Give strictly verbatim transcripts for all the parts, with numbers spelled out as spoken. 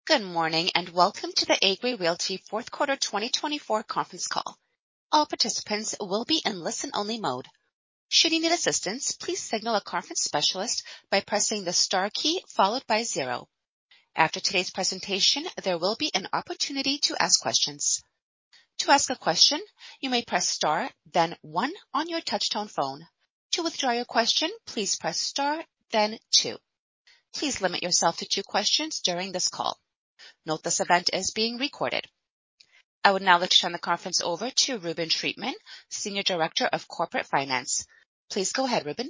Good morning, and welcome to the Agree Realty fourth quarter twenty twenty-four conference call. All participants will be in listen-only mode. Should you need assistance, please signal a conference specialist by pressing the star key followed by zero. After today's presentation, there will be an opportunity to ask questions. To ask a question, you may press star, then one on your touchtone phone. To withdraw your question, please press star, then two. Please limit yourself to two questions during this call. Note this event is being recorded. I would now like to turn the conference over to Reuben Treatman, Senior Director of Corporate Finance. Please go ahead, Reuben.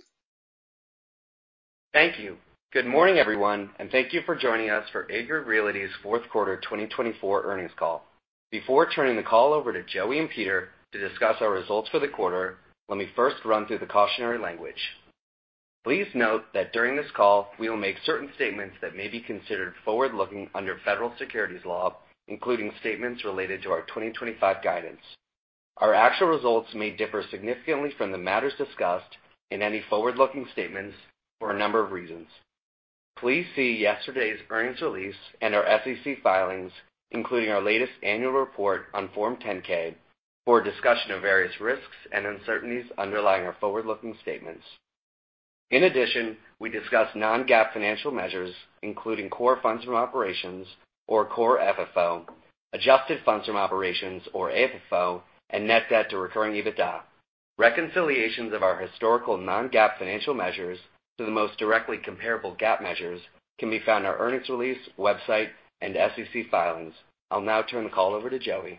Thank you. Good morning, everyone, and thank you for joining us for Agree Realty's fourth quarter twenty twenty-four earnings call. Before turning the call over to Joey and Peter to discuss our results for the quarter, let me first run through the cautionary language. Please note that during this call, we will make certain statements that may be considered forward-looking under federal securities law, including statements related to our twenty twenty-five guidance. Our actual results may differ significantly from the matters discussed in any forward-looking statements for a number of reasons. Please see yesterday's earnings release and our S E C filings, including our latest annual report on Form ten K, for a discussion of various risks and uncertainties underlying our forward-looking statements. In addition, we discuss non-GAAP financial measures, including core funds from operations, or core F F O, adjusted funds from operations, or A F F O, and net debt to recurring EBITDA. Reconciliations of our historical non-GAAP financial measures to the most directly comparable GAAP measures can be found in our earnings release, website, and S E C filings. I'll now turn the call over to Joey.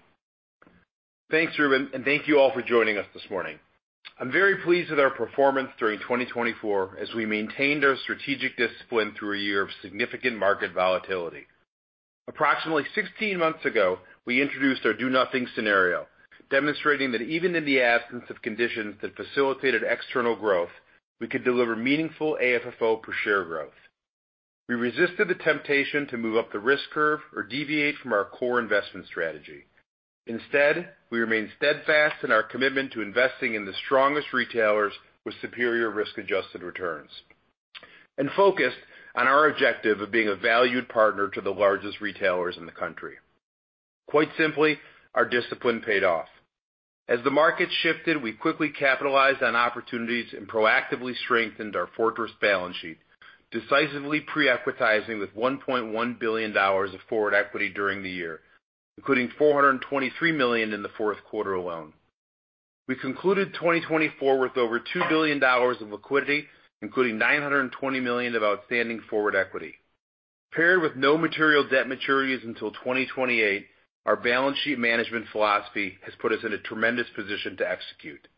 Thanks, Reuben, and thank you all for joining us this morning. I'm very pleased with our performance during twenty twenty-four as we maintained our strategic discipline through a year of significant market volatility. Approximately sixteen months ago, we introduced our do-nothing scenario, demonstrating that even in the absence of conditions that facilitated external growth, we could deliver meaningful A F F O per share growth. We resisted the temptation to move up the risk curve or deviate from our core investment strategy. Instead, we remain steadfast in our commitment to investing in the strongest retailers with superior risk-adjusted returns, and focused on our objective of being a valued partner to the largest retailers in the country. Quite simply, our discipline paid off. As the market shifted, we quickly capitalized on opportunities and proactively strengthened our fortress balance sheet, decisively pre-equitizing with one point one billion dollars of forward equity during the year, including four hundred twenty-three million dollars in the fourth quarter alone. We concluded twenty twenty-four with over two billion dollars of liquidity, including nine hundred twenty million dollars of outstanding forward equity. Paired with no material debt maturities until twenty twenty-eight, our balance sheet management philosophy has put us in a tremendous position to execute.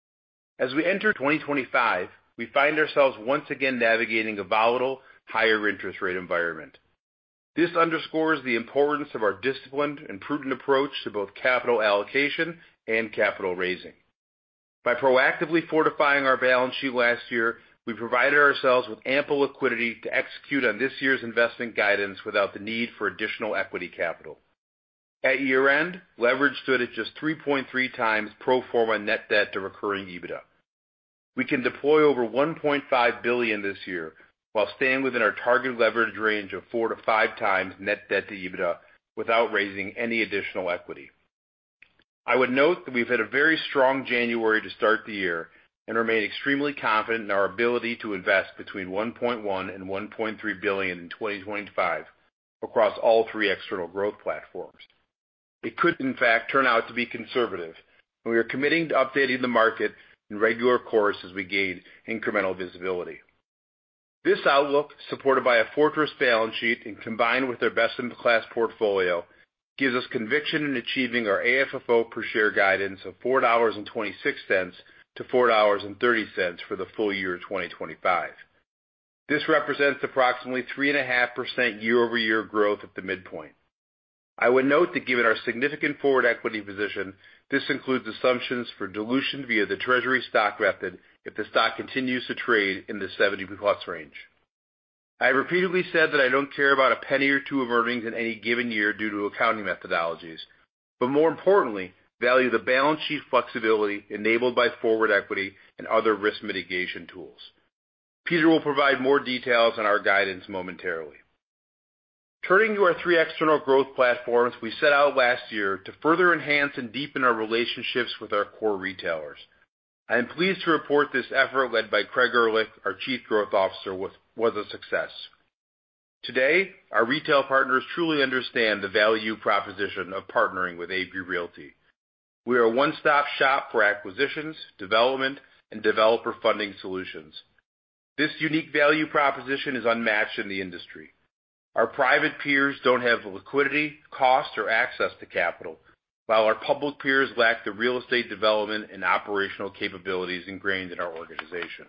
As we enter twenty twenty-five, we find ourselves once again navigating a volatile, higher interest rate environment. This underscores the importance of our disciplined and prudent approach to both capital allocation and capital raising. By proactively fortifying our balance sheet last year, we provided ourselves with ample liquidity to execute on this year's investment guidance without the need for additional equity capital. At year-end, leverage stood at just three point three times pro forma net debt to recurring EBITDA. We can deploy over one point five billion dollars this year, while staying within our target leverage range of four to five times net debt to EBITDA without raising any additional equity. I would note that we've had a very strong January to start the year and remain extremely confident in our ability to invest between one point one and one point three billion dollars in twenty twenty-five across all three external growth platforms. It could, in fact, turn out to be conservative, and we are committing to updating the market in regular course as we gain incremental visibility. This outlook, supported by a fortress balance sheet and combined with our best-in-class portfolio, gives us conviction in achieving our A F F O per share guidance of four dollars and twenty-six cents to four dollars and thirty cents for the full year twenty twenty-five. This represents approximately three point five percent year-over-year growth at the midpoint. I would note that given our significant forward equity position, this includes assumptions for dilution via the Treasury stock method if the stock continues to trade in the seventy plus range. I have repeatedly said that I don't care about a penny or two of earnings in any given year due to accounting methodologies, but more importantly, value the balance sheet flexibility enabled by forward equity and other risk mitigation tools. Peter will provide more details on our guidance momentarily. Turning to our three external growth platforms, we set out last year to further enhance and deepen our relationships with our core retailers. I am pleased to report this effort, led by Craig Erlich, our Chief Growth Officer, was, was a success. Today, our retail partners truly understand the value proposition of partnering with Agree Realty. We are a one-stop shop for acquisitions, development, and developer funding solutions. This unique value proposition is unmatched in the industry. Our private peers don't have the liquidity, cost, or access to capital, while our public peers lack the real estate development and operational capabilities ingrained in our organization.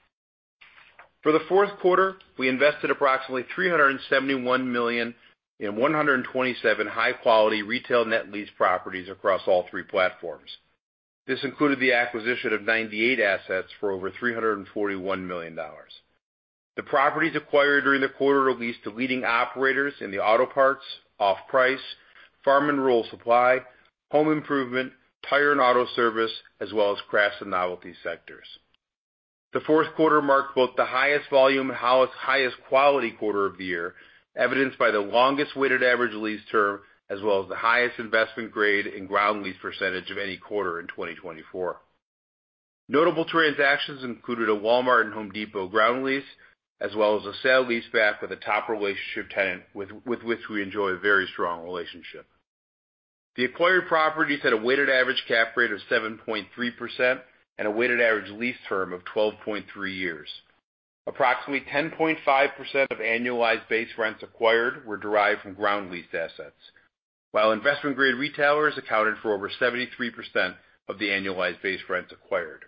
For the fourth quarter, we invested approximately three hundred seventy-one million dollars in one hundred twenty-seven high-quality retail net lease properties across all three platforms. This included the acquisition of ninety-eight assets for over three hundred forty-one million dollars. The properties acquired during the quarter are leased to leading operators in the auto parts, off-price, farm and rural supply, home improvement, tire and auto service, as well as crafts and novelty sectors. The fourth quarter marked both the highest volume and highest quality quarter of the year, evidenced by the longest weighted average lease term, as well as the highest investment grade and ground lease percentage of any quarter in twenty twenty-four. Notable transactions included a Walmart and Home Depot ground lease, as well as a sale leaseback with a top relationship tenant with, with which we enjoy a very strong relationship. The acquired properties had a weighted average cap rate of seven point three percent and a weighted average lease term of twelve point three years. Approximately ten point five percent of annualized base rents acquired were derived from ground leased assets, while investment-grade retailers accounted for over seventy-three percent of the annualized base rents acquired.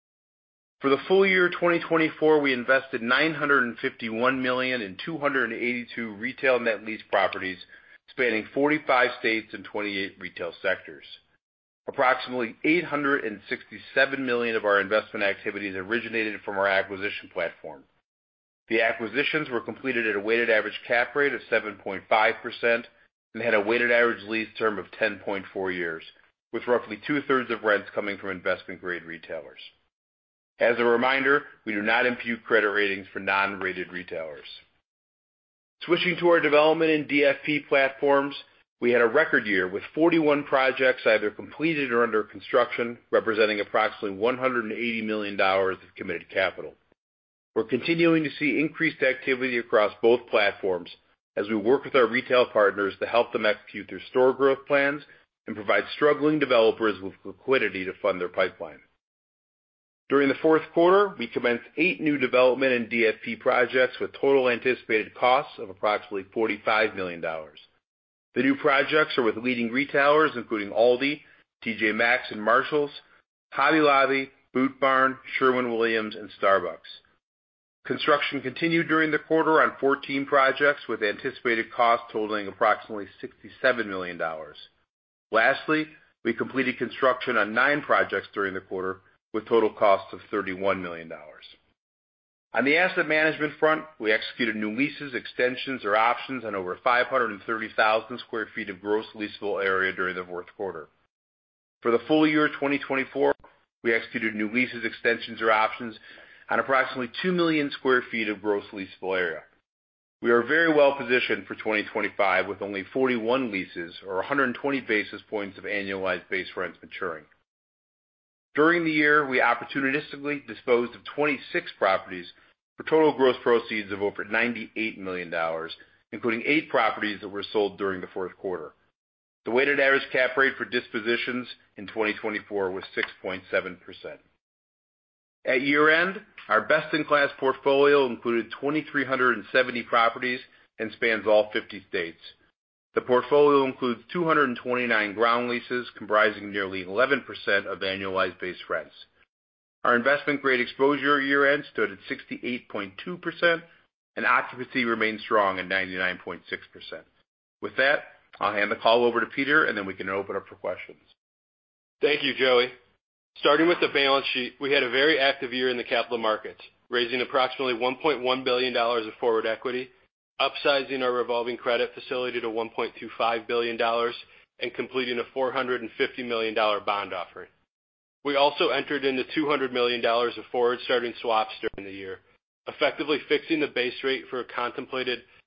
For the full year twenty twenty-four, we invested nine hundred fifty-one million dollars in two hundred eighty-two retail net lease properties spanning forty-five states and twenty-eight retail sectors. Approximately eight hundred sixty-seven million dollars of our investment activities originated from our acquisition platform. The acquisitions were completed at a weighted average cap rate of seven point five percent and had a weighted average lease term of ten point four years, with roughly two-thirds of rents coming from investment-grade retailers. As a reminder, we do not impute credit ratings for non-rated retailers. Switching to our development and D F P platforms, we had a record year with forty-one projects either completed or under construction, representing approximately one hundred eighty million dollars of committed capital. We're continuing to see increased activity across both platforms as we work with our retail partners to help them execute their store growth plans and provide struggling developers with liquidity to fund their pipeline. During the fourth quarter, we commenced eight new development and D F P projects with total anticipated costs of approximately forty-five million dollars. The new projects are with leading retailers including Aldi, T J Maxx and Marshalls, Hobby Lobby, Boot Barn, Sherwin-Williams, and Starbucks. Construction continued during the quarter on fourteen projects with anticipated costs totaling approximately sixty-seven million dollars. Lastly, we completed construction on nine projects during the quarter with total costs of thirty-one million dollars. On the asset management front, we executed new leases, extensions, or options on over five hundred thirty thousand square feet of gross leasable area during the fourth quarter. For the full year twenty twenty-four, we executed new leases, extensions, or options on approximately two million square feet of gross leasable area. We are very well positioned for twenty twenty-five with only forty-one leases or one hundred twenty basis points of annualized base rents maturing. During the year, we opportunistically disposed of twenty-six properties for total gross proceeds of over ninety-eight million dollars, including eight properties that were sold during the fourth quarter. The weighted average cap rate for dispositions in twenty twenty-four was six point seven percent. At year-end, our best-in-class portfolio included two thousand three hundred seventy properties and spans all fifty states. The portfolio includes two hundred twenty-nine ground leases comprising nearly eleven percent of annualized base rents. Our investment-grade exposure at year-end stood at sixty-eight point two percent, and occupancy remained strong at ninety-nine point six percent. With that, I'll hand the call over to Peter, and then we can open up for questions. Thank you, Joey. Starting with the balance sheet, we had a very active year in the capital markets, raising approximately one point one billion dollars of forward equity, upsizing our revolving credit facility to one point two five billion dollars, and completing a four hundred fifty million dollars bond offering. We also entered into two hundred million dollars of forward-starting swaps during the year, effectively fixing the base rate for a contemplated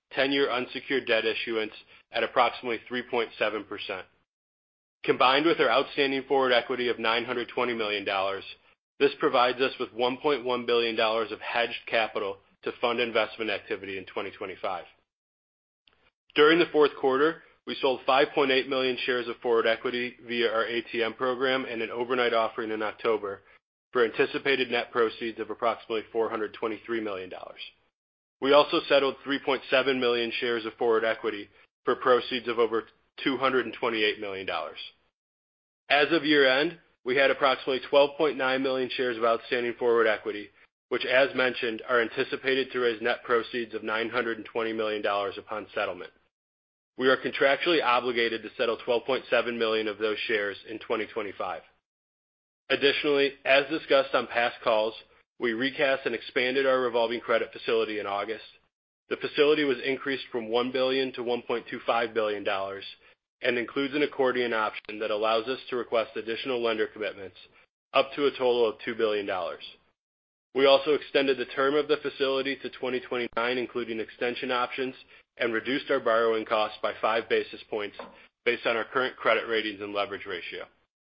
ten-year unsecured debt issuance at approximately three point seven percent. Combined with our outstanding forward equity of nine hundred twenty million dollars, this provides us with one point one billion dollars of hedged capital to fund investment activity in twenty twenty-five. During the fourth quarter, we sold five point eight million shares of forward equity via our A T M program and an overnight offering in October for anticipated net proceeds of approximately four hundred twenty-three million dollars. We also settled three point seven million shares of forward equity for proceeds of over two hundred twenty-eight million dollars. As of year-end, we had approximately twelve point nine million shares of outstanding forward equity, which, as mentioned, are anticipated to raise net proceeds of nine hundred twenty million dollars upon settlement. We are contractually obligated to settle twelve point seven million of those shares in twenty twenty-five. Additionally, as discussed on past calls, we recast and expanded our revolving credit facility in August. The facility was increased from one billion dollars to one point two five billion dollars and includes an accordion option that allows us to request additional lender commitments up to a total of two billion dollars. We also extended the term of the facility to twenty twenty-nine, including extension options, and reduced our borrowing costs by five basis points based on our current credit ratings and leverage ratio.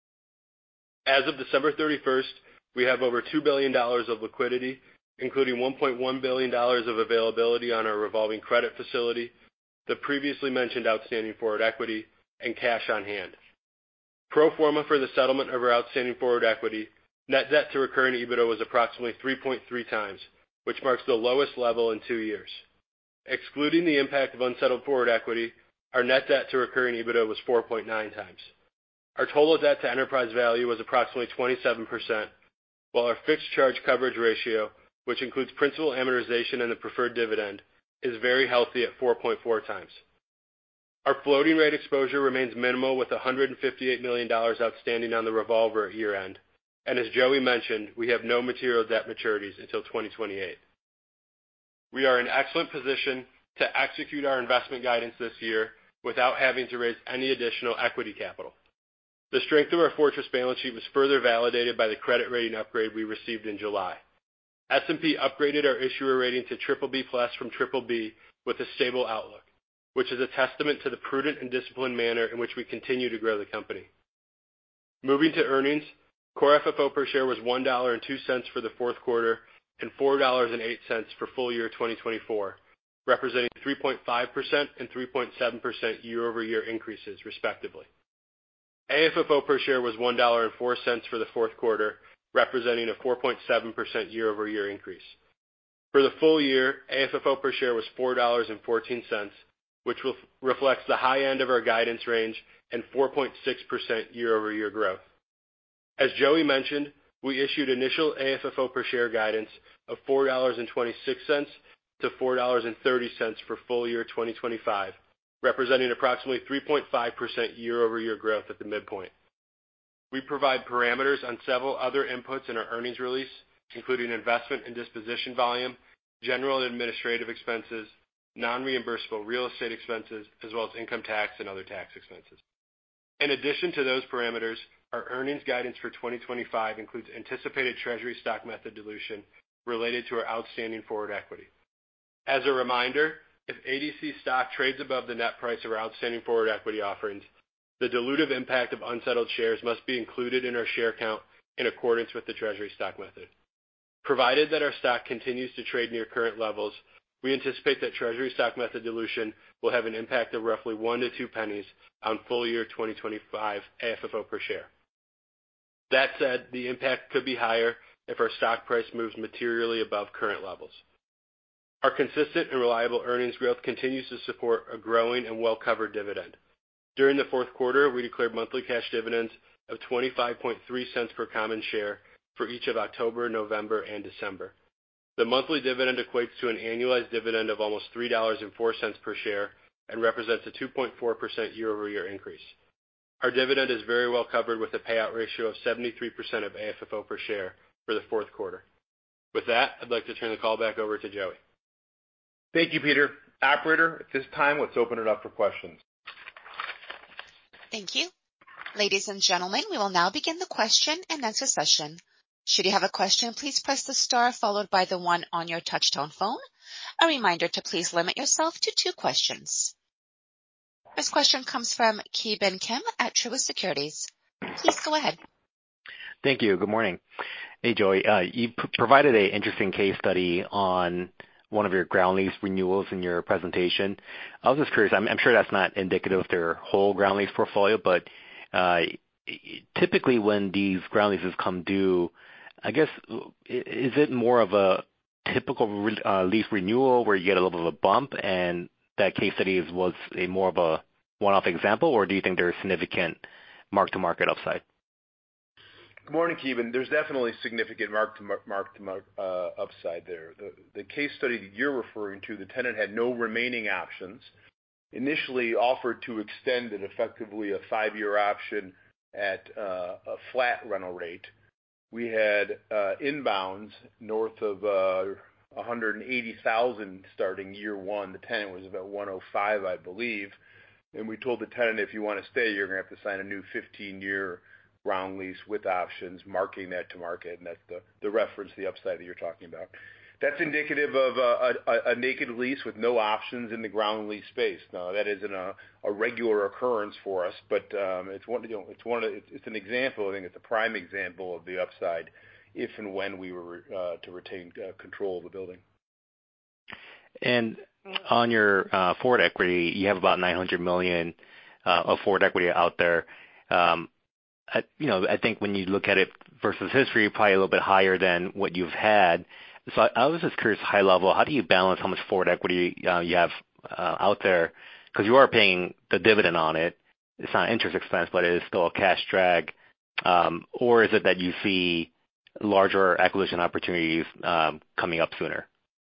As of December thirty-first, we have over two billion dollars of liquidity, including one point one billion dollars of availability on our revolving credit facility, the previously mentioned outstanding forward equity, and cash on hand. Pro forma for the settlement of our outstanding forward equity, net debt to recurring EBITDA was approximately three point three times, which marks the lowest level in two years. Excluding the impact of unsettled forward equity, our net debt to recurring EBITDA was four point nine times. Our total debt to enterprise value was approximately twenty-seven percent, while our fixed charge coverage ratio, which includes principal amortization and the preferred dividend, is very healthy at four point four times. Our floating rate exposure remains minimal with one hundred fifty-eight million dollars outstanding on the revolver at year-end, and as Joey mentioned, we have no material debt maturities until twenty twenty-eight. We are in excellent position to execute our investment guidance this year without having to raise any additional equity capital. The strength of our fortress balance sheet was further validated by the credit rating upgrade we received in July. S and P upgraded our issuer rating to triple B plus from triple B with a stable outlook, which is a testament to the prudent and disciplined manner in which we continue to grow the company. Moving to earnings, core F F O per share was one dollar and two cents for the fourth quarter and four dollars and eight cents for full year twenty twenty-four, representing three point five percent and three point seven percent year-over-year increases, respectively. A F F O per share was one dollar and four cents for the fourth quarter, representing a four point seven percent year-over-year increase. For the full year, A F F O per share was four dollars and fourteen cents, which reflects the high end of our guidance range and four point six percent year-over-year growth. As Joey mentioned, we issued initial A F F O per share guidance of four dollars and twenty-six cents to four dollars and thirty cents for full year twenty twenty-five, representing approximately three point five percent year-over-year growth at the midpoint. We provide parameters on several other inputs in our earnings release, including investment and disposition volume, general and administrative expenses, non-reimbursable real estate expenses, as well as income tax and other tax expenses. In addition to those parameters, our earnings guidance for twenty twenty-five includes anticipated treasury stock method dilution related to our outstanding forward equity. As a reminder, if A D C stock trades above the net price of our outstanding forward equity offerings, the dilutive impact of unsettled shares must be included in our share count in accordance with the treasury stock method. Provided that our stock continues to trade near current levels, we anticipate that treasury stock method dilution will have an impact of roughly one to two pennies on full year twenty twenty-five A F F O per share. That said, the impact could be higher if our stock price moves materially above current levels. Our consistent and reliable earnings growth continues to support a growing and well-covered dividend. During the fourth quarter, we declared monthly cash dividends of twenty-five point three cents per common share for each of October, November, and December. The monthly dividend equates to an annualized dividend of almost three dollars and four cents per share and represents a two point four percent year-over-year increase. Our dividend is very well covered with a payout ratio of seventy-three percent of A F F O per share for the fourth quarter. With that, I'd like to turn the call back over to Joey. Thank you, Peter. Operator, at this time, let's open it up for questions. Thank you. Ladies and gentlemen, we will now begin the question and answer session. Should you have a question, please press the star followed by the one on your touchtone phone. A reminder to please limit yourself to two questions. This question comes from Ki Bin Kim at Truist Securities. Please go ahead. Thank you. Good morning. Hey, Joey. Uh, you p- provided an interesting case study on one of your ground lease renewals in your presentation. I was just curious. I'm, I'm sure that's not indicative of their whole ground lease portfolio, but uh, typically when these ground leases come due, I guess, is it more of a typical uh, lease renewal where you get a little bit of a bump, and that case study is, was a more of a one-off example, or do you think there's significant mark-to-market upside? Good morning, Keeban. There's definitely significant mark-to-market uh, upside there. The, the case study that you're referring to, the tenant had no remaining options, initially offered to extend it effectively a five-year option at uh, a flat rental rate. We had uh, inbounds north of uh, one hundred eighty thousand starting year one. The tenant was about one oh five, I believe. And we told the tenant, if you want to stay, you're going to have to sign a new fifteen-year ground lease with options, marking that to market. And that's the, the reference, the upside that you're talking about. That's indicative of a, a, a naked lease with no options in the ground lease space. Now, that isn't a, a regular occurrence for us, but um, it's one. You know, it's one. Of, it's an example. I think it's a prime example of the upside, if and when we were uh, to retain uh, control of the building. And on your uh, forward equity, you have about nine hundred million dollars uh, of forward equity out there. Um, I, you know, I think when you look at it versus history, probably a little bit higher than what you've had. So I, I was just curious, high level, how do you balance how much forward equity uh, you have uh, out there? Because you are paying the dividend on it. It's not interest expense, but it is still a cash drag. Um, or is it that you see larger acquisition opportunities um, coming up sooner?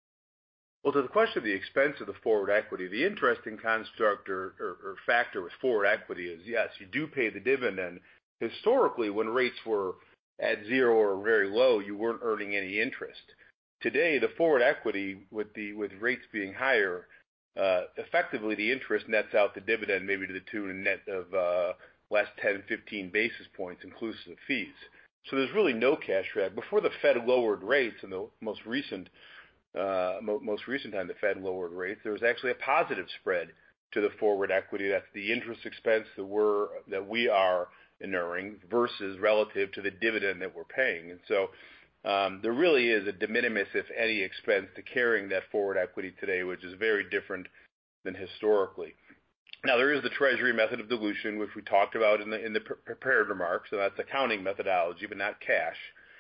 Well, to the question of the expense of the forward equity, the interesting construct or, or, or factor with forward equity is, yes, you do pay the dividend. Historically, when rates were at zero or very low, you weren't earning any interest. Today, the forward equity, with the with rates being higher, uh, effectively the interest nets out the dividend maybe to the tune of net of uh, less ten, fifteen basis points inclusive of fees. So there's really no cash drag. Before the Fed lowered rates, in the most recent uh, mo- most recent time the Fed lowered rates, there was actually a positive spread to the forward equity. That's the interest expense that we're that we are inuring versus relative to the dividend that we're paying, and so. Um, there really is a de minimis, if any, expense to carrying that forward equity today, which is very different than historically. Now, there is the Treasury method of dilution, which we talked about in the in the prepared remarks, so that's accounting methodology, but not cash.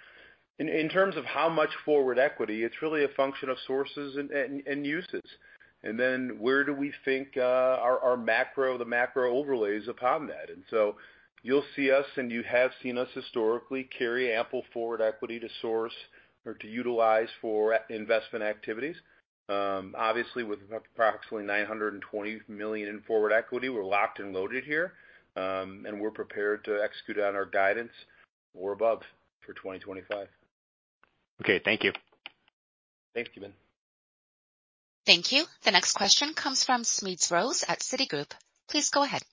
In, in terms of how much forward equity, it's really a function of sources and, and, and uses. And then where do we think uh, our, our macro, the macro overlays upon that? And so you'll see us, and you have seen us historically, carry ample forward equity to source or to utilize for investment activities. Um, obviously, with approximately nine hundred twenty million dollars in forward equity, we're locked and loaded here, um, and we're prepared to execute on our guidance or above for twenty twenty-five. Okay, thank you. Thanks, Kevin. Thank you. The next question comes from Smedes Rose at Citigroup. Please go ahead.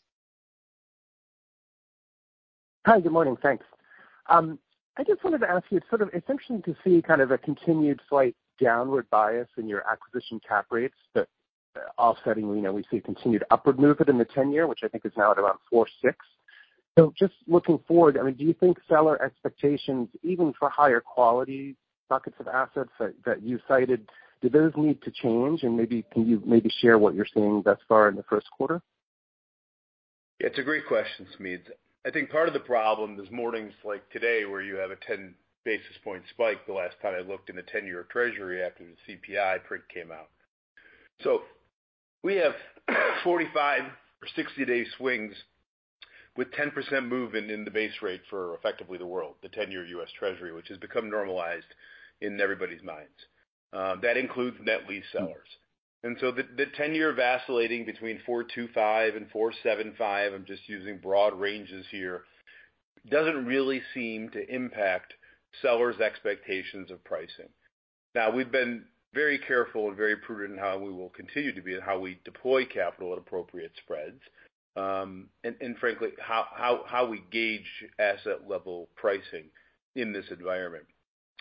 Hi, good morning. Thanks. Um, I just wanted to ask you, it's sort of, it's interesting to see kind of a continued slight downward bias in your acquisition cap rates, but uh, offsetting, you know, we see a continued upward movement in the ten-year, which I think is now at around four point six. So just looking forward, I mean, do you think seller expectations, even for higher quality buckets of assets that, that you cited, do those need to change? And maybe can you maybe share what you're seeing thus far in the first quarter? Yeah, it's a great question, Smedes. I think part of the problem is mornings like today where you have a ten basis point spike the last time I looked in the ten-year Treasury after the C P I print came out. So we have forty-five or sixty-day swings with ten percent movement in the base rate for effectively the world, the ten-year U S Treasury, which has become normalized in everybody's minds. Uh, that includes net lease sellers. And so the, the ten-year vacillating between four point two five and four point seven five, I'm just using broad ranges here, doesn't really seem to impact sellers' expectations of pricing. Now, we've been very careful and very prudent in how we will continue to be and how we deploy capital at appropriate spreads, um, and, and frankly, how, how, how we gauge asset level pricing in this environment.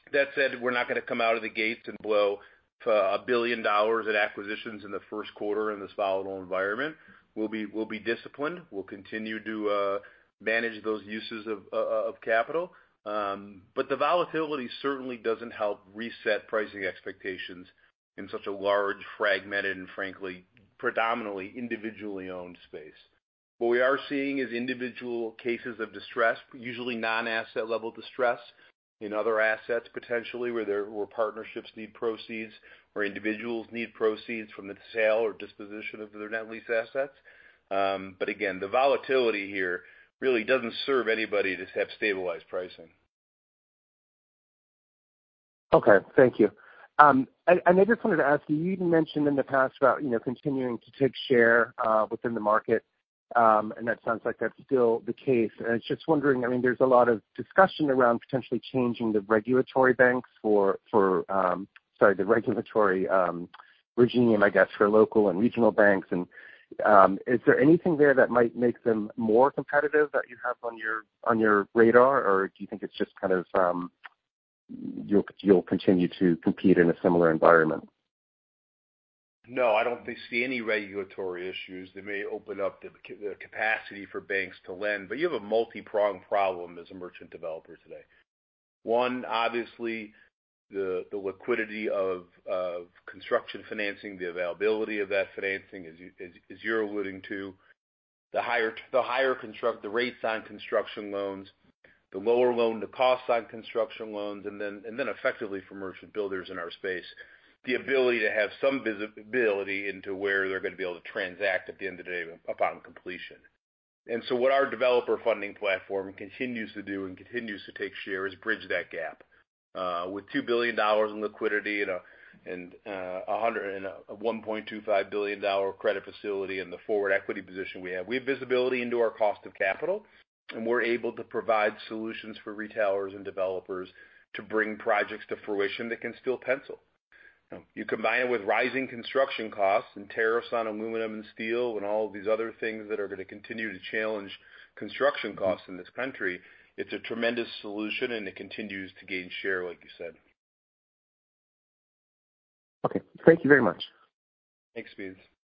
That said, we're not going to come out of the gates and blow a billion dollars at acquisitions in the first quarter in this volatile environment. We'll be we'll be disciplined. We'll continue to uh, manage those uses of uh, of capital. Um, but the volatility certainly doesn't help reset pricing expectations in such a large, fragmented, and frankly, predominantly individually owned space. What we are seeing is individual cases of distress, usually non-asset level distress, in other assets potentially where there where partnerships need proceeds or individuals need proceeds from the sale or disposition of their net lease assets. Um, but again, the volatility here really doesn't serve anybody to have stabilized pricing. Okay, thank you. Um, and, and I just wanted to ask you, you mentioned in the past about, you know, continuing to take share uh, within the market. Um, and that sounds like that's still the case. And I was just wondering, I mean, there's a lot of discussion around potentially changing the regulatory banks for, for um, sorry, the regulatory um, regime, I guess, for local and regional banks. And um, is there anything there that might make them more competitive that you have on your on your radar, or do you think it's just kind of um, you'll you'll continue to compete in a similar environment? No, I don't see any regulatory issues that may open up the, the capacity for banks to lend, but you have a multi-pronged problem as a merchant developer today. One, obviously, the the liquidity of, of construction financing, the availability of that financing, as, you, as, as you're alluding to, the higher the higher construct the rates on construction loans, the lower loan to costs on construction loans, and then and then effectively for merchant builders in our space, the ability to have some visibility into where they're going to be able to transact at the end of the day upon completion. And so what our developer funding platform continues to do and continues to take share is bridge that gap. Uh, with two billion dollars in liquidity and a, and, uh, one hundred and a one point two five billion dollars credit facility and the forward equity position we have, we have visibility into our cost of capital, and we're able to provide solutions for retailers and developers to bring projects to fruition that can still pencil. You combine it with rising construction costs and tariffs on aluminum and steel and all of these other things that are going to continue to challenge construction costs in this country, it's a tremendous solution, and it continues to gain share, like you said. Okay. Thank you very much. Thanks, Beans.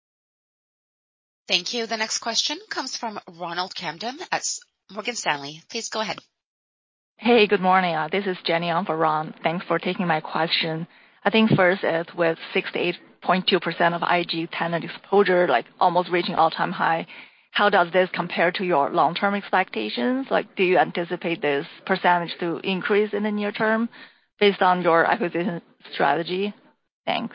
Thank you. The next question comes from Ronald Camden at Morgan Stanley. Please go ahead. Hey, good morning. Uh, this is Jenny on for Ron. Thanks for taking my question. I think first is with sixty-eight point two percent of I G tenant exposure, like almost reaching all-time high, how does this compare to your long-term expectations? Like, do you anticipate this percentage to increase in the near term based on your acquisition strategy? Thanks.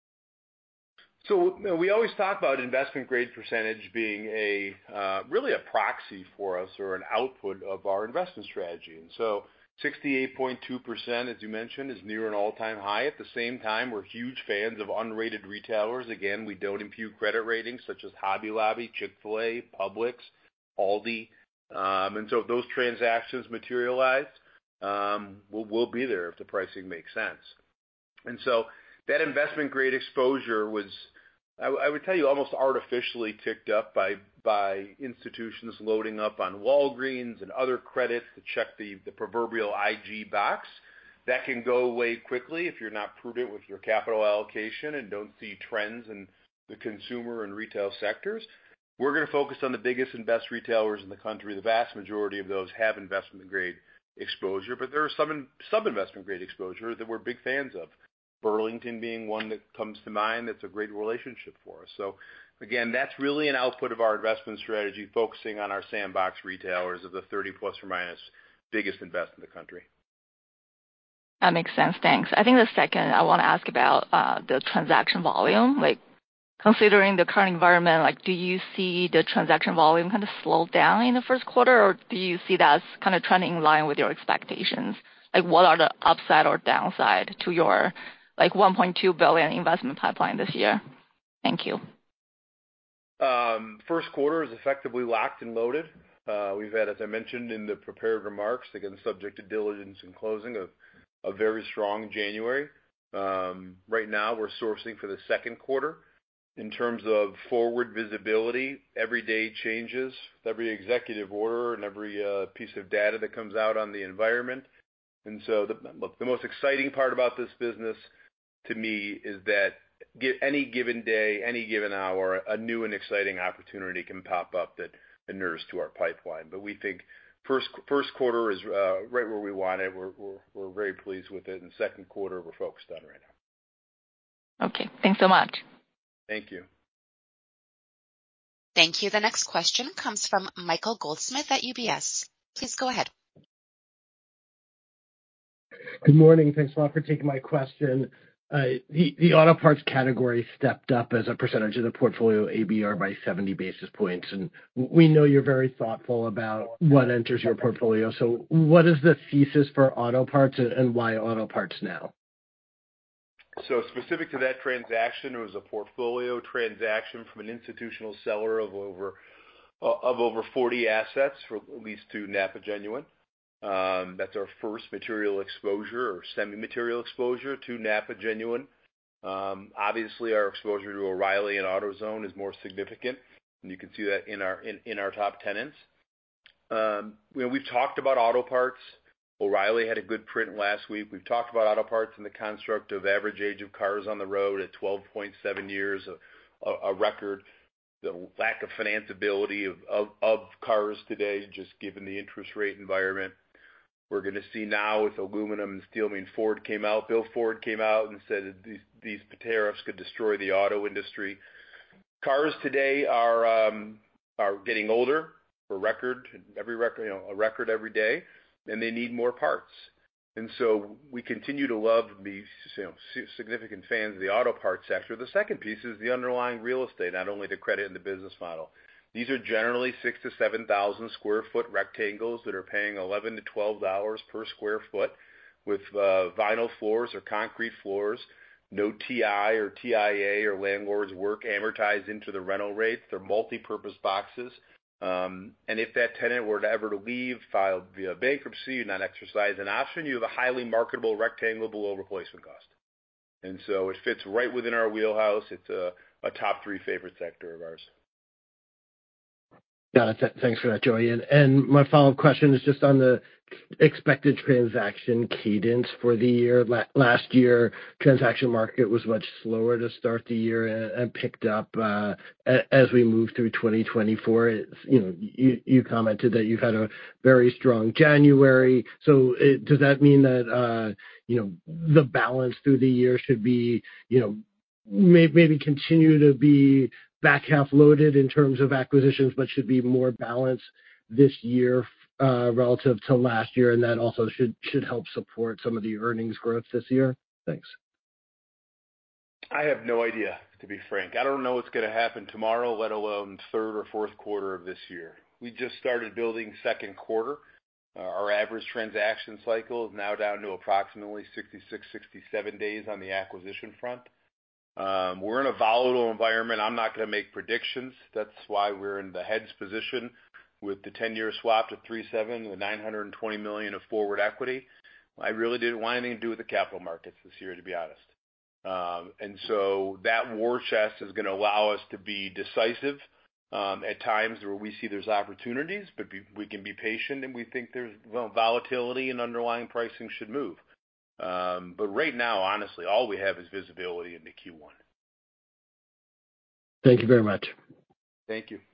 So you know, we always talk about investment grade percentage being a uh, really a proxy for us or an output of our investment strategy. And so sixty-eight point two percent, as you mentioned, is near an all-time high. At the same time, we're huge fans of unrated retailers. Again, we don't impute credit ratings such as Hobby Lobby, Chick-fil-A, Publix, Aldi. Um, and so if those transactions materialize, um, we'll, we'll be there if the pricing makes sense. And so that investment grade exposure was, I, I would tell you, almost artificially ticked up by by institutions loading up on Walgreens and other credits to check the, the proverbial I G box. That can go away quickly if you're not prudent with your capital allocation and don't see trends in the consumer and retail sectors. We're going to focus on the biggest and best retailers in the country. The vast majority of those have investment grade exposure, but there are some sub-investment grade exposure that we're big fans of. Burlington being one that comes to mind that's a great relationship for us. So again, that's really an output of our investment strategy, focusing on our sandbox retailers of the thirty plus or minus biggest and best in the country. That makes sense. Thanks. I think the second I want to ask about uh, the transaction volume. Like, considering the current environment, like, do you see the transaction volume kind of slow down in the first quarter, or do you see that as kind of trending in line with your expectations? Like, what are the upside or downside to your like one point two billion dollars investment pipeline this year? Thank you. Um, first quarter is effectively locked and loaded. Uh, we've had, as I mentioned in the prepared remarks, again, subject to diligence and closing, a, a very strong January. Um, right now, we're sourcing for the second quarter. In terms of forward visibility, every day changes with every executive order and every uh, piece of data that comes out on the environment. And so, the, look, the most exciting part about this business to me is that any given day, any given hour, a new and exciting opportunity can pop up that inures to our pipeline. But we think first first quarter is uh, right where we want it. We're, we're we're very pleased with it. And second quarter, we're focused on right now. Okay, thanks so much. Thank you. Thank you. The next question comes from Michael Goldsmith at U B S. Please go ahead. Good morning. Thanks a lot for taking my question. Uh, the, the auto parts category stepped up as a percentage of the portfolio A B R by seventy basis points. And we know you're very thoughtful about what enters your portfolio. So what is the thesis for auto parts and, and why auto parts now? So specific to that transaction, it was a portfolio transaction from an institutional seller of over uh, of over forty assets for at least two Napa Genuine. Um, that's our first material exposure or semi-material exposure to Napa Genuine. Um, obviously, our exposure to O'Reilly and AutoZone is more significant, and you can see that in our in, in our top tenants. Um, you know, we've talked about auto parts. O'Reilly had a good print last week. We've talked about auto parts in the construct of average age of cars on the road at twelve point seven years, a, a, a record. The lack of financeability of, of, of cars today, just given the interest rate environment. We're going to see now with aluminum and steel. I mean, Ford came out, Bill Ford came out and said that these, these tariffs could destroy the auto industry. Cars today are um, are getting older, for record, every record, you know, a record every day, and they need more parts. And so we continue to love and be, you know, significant fans of the auto parts sector. The second piece is the underlying real estate, not only the credit and the business model. These are generally six to seven thousand square foot rectangles that are paying eleven to twelve dollars per square foot, with uh, vinyl floors or concrete floors, no T I or T I A or landlord's work amortized into the rental rates. They're multi-purpose boxes, um, and if that tenant were to ever to leave, file via bankruptcy, not exercise an option, you have a highly marketable rectangle below replacement cost. And so it fits right within our wheelhouse. It's a, a top three favorite sector of ours. Got it. Thanks for that, Joey. And, and my follow-up question is just on the expected transaction cadence for the year. La- last year, transaction market was much slower to start the year and, and picked up uh, a, as we moved through twenty twenty-four. It's, you know, you, you commented that you've had a very strong January. So it, does that mean that, uh, you know, the balance through the year should be, you know, may, maybe continue to be back half loaded in terms of acquisitions, but should be more balanced this year uh, relative to last year, and that also should should help support some of the earnings growth this year? Thanks. I have no idea, to be frank. I don't know what's going to happen tomorrow, let alone third or fourth quarter of this year. We just started building second quarter. Uh, our average transaction cycle is now down to approximately sixty-six, sixty-seven days on the acquisition front. Um, we're in a volatile environment. I'm not going to make predictions. That's why we're in the hedge position with the ten-year swap to three point seven, the nine hundred twenty million dollars of forward equity. I really didn't want anything to do with the capital markets this year, to be honest. Um, and so that war chest is going to allow us to be decisive um, at times where we see there's opportunities, but be, we can be patient, and we think there's well, volatility and underlying pricing should move. Um, but right now, honestly, all we have is visibility into Q one. Thank you very much. Thank you.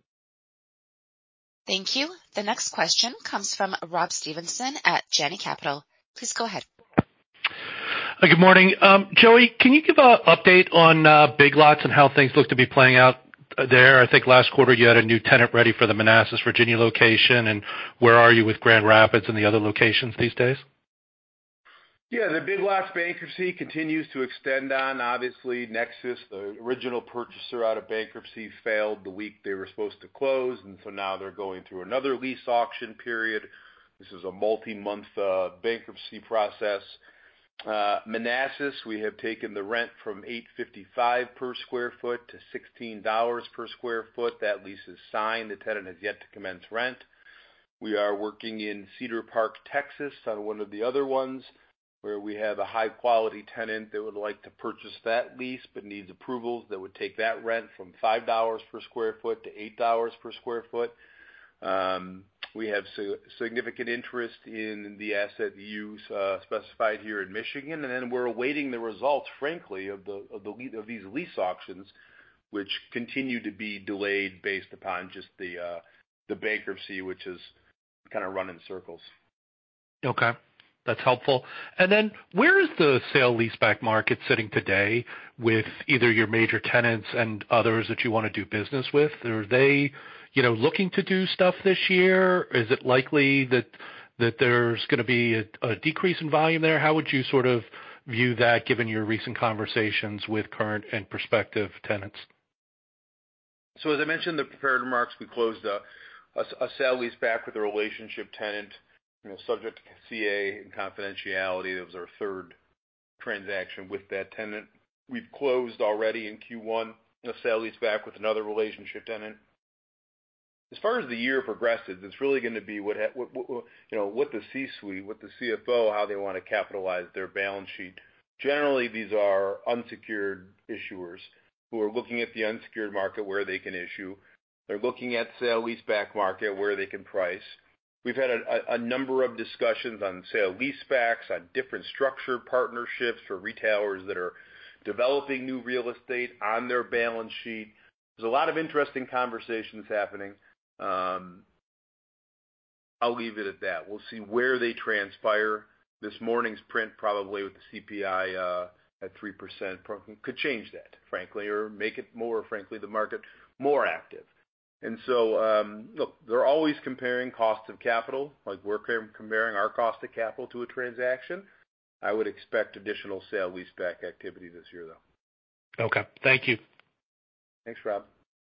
Thank you. The next question comes from Rob Stevenson at Janney Capital. Please go ahead. Uh, good morning. Um, Joey, can you give an update on uh, Big Lots and how things look to be playing out there? I think last quarter you had a new tenant ready for the Manassas, Virginia location, and where are you with Grand Rapids and the other locations these days? Yeah, the Big Lots bankruptcy continues to extend on. Obviously, Nexus, the original purchaser out of bankruptcy, failed the week they were supposed to close, and so now they're going through another lease auction period. This is a multi-month uh, bankruptcy process. Uh, Manassas, we have taken the rent from eight dollars and fifty-five cents per square foot to sixteen dollars per square foot. That lease is signed. The tenant has yet to commence rent. We are working in Cedar Park, Texas on one of the other ones, where we have a high-quality tenant that would like to purchase that lease but needs approvals that would take that rent from five dollars per square foot to eight dollars per square foot. Um, We have significant interest in the asset you uh, specified here in Michigan, and then we're awaiting the results, frankly, of the of the of these lease auctions, which continue to be delayed based upon just the uh, the bankruptcy, which is kind of run in circles. Okay, that's helpful. And then where is the sale leaseback market sitting today with either your major tenants and others that you want to do business with? Are they, you know, looking to do stuff this year? Is it likely that that there's going to be a, a decrease in volume there? How would you sort of view that given your recent conversations with current and prospective tenants? So as I mentioned in the prepared remarks, we closed a, a, a sale leaseback with a relationship tenant, you know, subject to C A and confidentiality. That was our third transaction with that tenant. We've closed already in Q one a sale leaseback with another relationship tenant. As far as the year progresses, it's really going to be what, what, what you know, what the C-suite, what the C F O, how they want to capitalize their balance sheet. Generally, these are unsecured issuers who are looking at the unsecured market where they can issue. They're looking at sale leaseback market where they can price. We've had a, a, a number of discussions on sale leasebacks, on different structured partnerships for retailers that are developing new real estate on their balance sheet. There's a lot of interesting conversations happening. Um, I'll leave it at that. We'll see where they transpire. This morning's print probably with the C P I uh, at three percent could change that, frankly, or make it more, frankly, the market more active. And so, um, look, they're always comparing cost of capital, like we're comparing our cost of capital to a transaction. I would expect additional sale leaseback activity this year, though. Okay. Thank you. Thanks, Rob.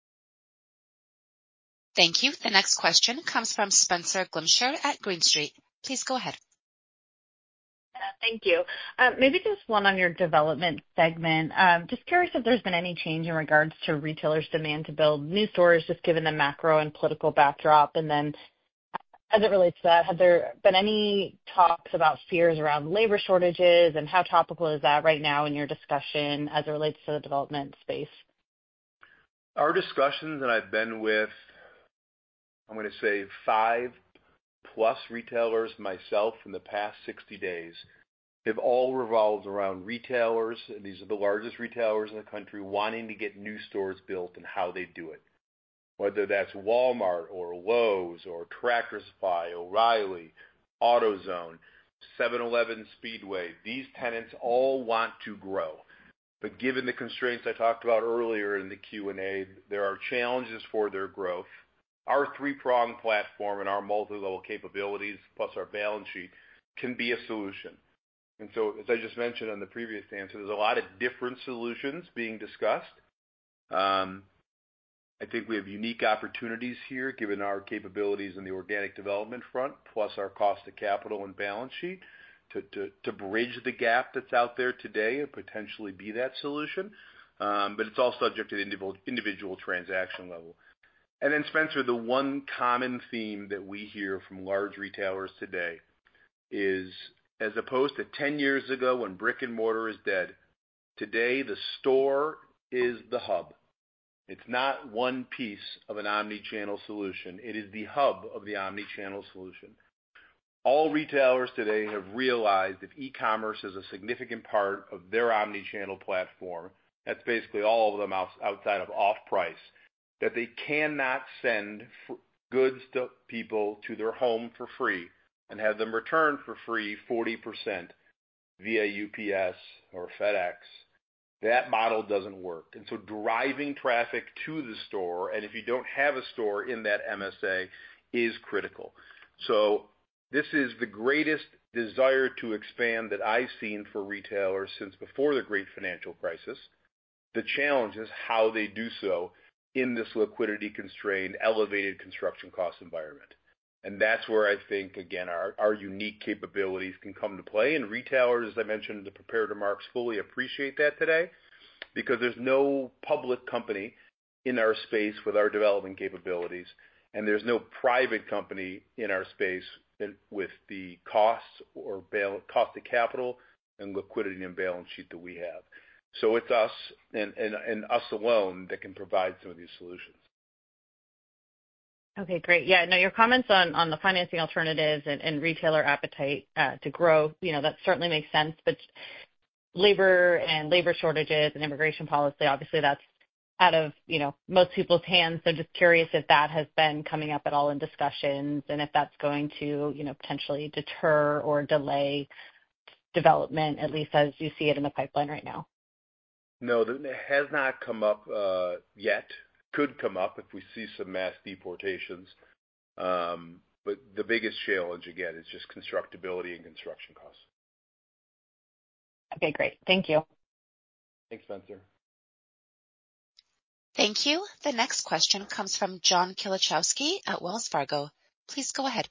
Thank you. The next question comes from Spencer Glimcher at Green Street. Please go ahead. Uh, thank you. Uh, maybe just one on your development segment. Um, just curious if there's been any change in regards to retailers' demand to build new stores, just given the macro and political backdrop. And then as it relates to that, have there been any talks about fears around labor shortages, and how topical is that right now in your discussion as it relates to the development space? Our discussions, and I've been with, I'm going to say five plus retailers myself in the past sixty days, have all revolved around retailers, and these are the largest retailers in the country, wanting to get new stores built and how they do it. Whether that's Walmart or Lowe's or Tractor Supply, O'Reilly, AutoZone, seven eleven Speedway, these tenants all want to grow. But given the constraints I talked about earlier in the Q and A, there are challenges for their growth. Our three-pronged platform and our multi-level capabilities, plus our balance sheet, can be a solution. And so, as I just mentioned on the previous answer, there's a lot of different solutions being discussed. Um, I think we have unique opportunities here, given our capabilities in the organic development front, plus our cost of capital and balance sheet, to, to, to bridge the gap that's out there today and potentially be that solution. Um, but it's all subject to the individual, individual transaction level. And then, Spencer, the one common theme that we hear from large retailers today is, as opposed to ten years ago when brick and mortar is dead, today the store is the hub. It's not one piece of an omni-channel solution. It is the hub of the omni-channel solution. All retailers today have realized if e-commerce is a significant part of their omni-channel platform, that's basically all of them outside of off-price, that they cannot send goods to people to their home for free and have them returned for free forty percent via U P S or FedEx. That model doesn't work. And so driving traffic to the store, and if you don't have a store in that M S A, is critical. So this is the greatest desire to expand that I've seen for retailers since before the great financial crisis. The challenge is how they do so in this liquidity-constrained, elevated construction cost environment. And that's where I think, again, our, our unique capabilities can come to play. And retailers, as I mentioned in the prepared remarks, fully appreciate that today, because there's no public company in our space with our development capabilities, and there's no private company in our space with the costs or bail, cost of capital and liquidity and balance sheet that we have. So it's us and, and, and us alone that can provide some of these solutions. Okay, great. Yeah, no, your comments on on the financing alternatives and and retailer appetite uh to grow, you know, that certainly makes sense. But labor and labor shortages and immigration policy, obviously that's out of, you know, most people's hands. So just curious if that has been coming up at all in discussions and if that's going to, you know, potentially deter or delay development, at least as you see it in the pipeline right now. No, that has not come up uh, yet. Could come up if we see some mass deportations. Um, but the biggest challenge, again, is just constructability and construction costs. Okay, great. Thank you. Thanks, Spencer. Thank you. The next question comes from John Kilichowski at Wells Fargo. Please go ahead.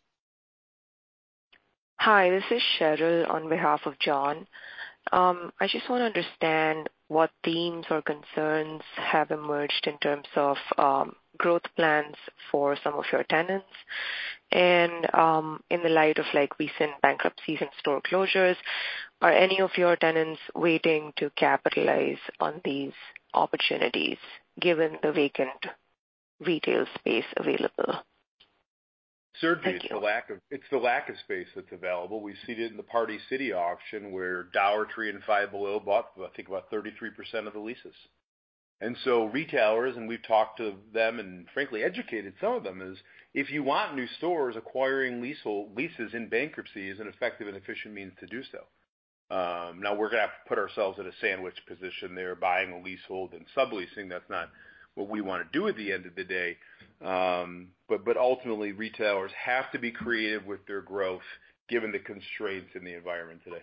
Hi, this is Cheryl on behalf of John. Um, I just want to understand what themes or concerns have emerged in terms of um, growth plans for some of your tenants. And um, in the light of like recent bankruptcies and store closures, are any of your tenants waiting to capitalize on these opportunities given the vacant retail space available? Certainly, it's the lack of it's the lack of space that's available. We see it in the Party City auction where Dollar Tree and Five Below bought, I think, about thirty-three percent of the leases. And so retailers, and we've talked to them and frankly educated some of them, is if you want new stores, acquiring leasehold, leases in bankruptcy is an effective and efficient means to do so. Um, now we're going to have to put ourselves in a sandwich position there, buying a leasehold and subleasing. That's not what we want to do at the end of the day. Um, but, but ultimately, retailers have to be creative with their growth given the constraints in the environment today.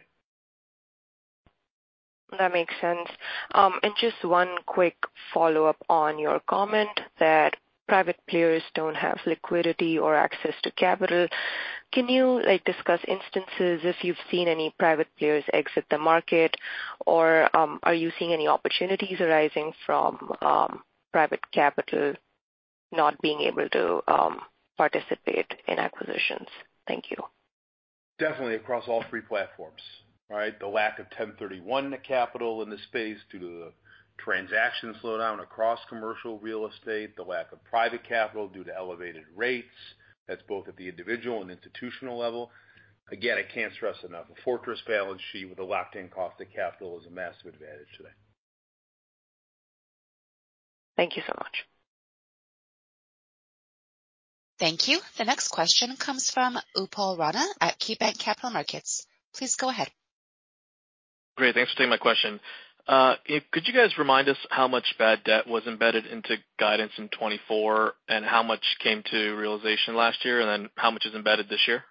That makes sense. Um, and just one quick follow-up on your comment that private players don't have liquidity or access to capital. Can you like discuss instances if you've seen any private players exit the market, or um, are you seeing any opportunities arising from um, private capital not being able to um, participate in acquisitions? Thank you. Definitely across all three platforms, right? The lack of ten thirty-one capital in the space due to the transaction slowdown across commercial real estate, the lack of private capital due to elevated rates. That's both at the individual and institutional level. Again, I can't stress enough, a fortress balance sheet with a locked-in cost of capital is a massive advantage today. Thank you so much. Thank you. The next question comes from Upal Rana at KeyBanc Capital Markets. Please go ahead. Great. Thanks for taking my question. Uh, could you guys remind us how much bad debt was embedded into guidance in twenty-four and how much came to realization last year, and then how much is embedded this year?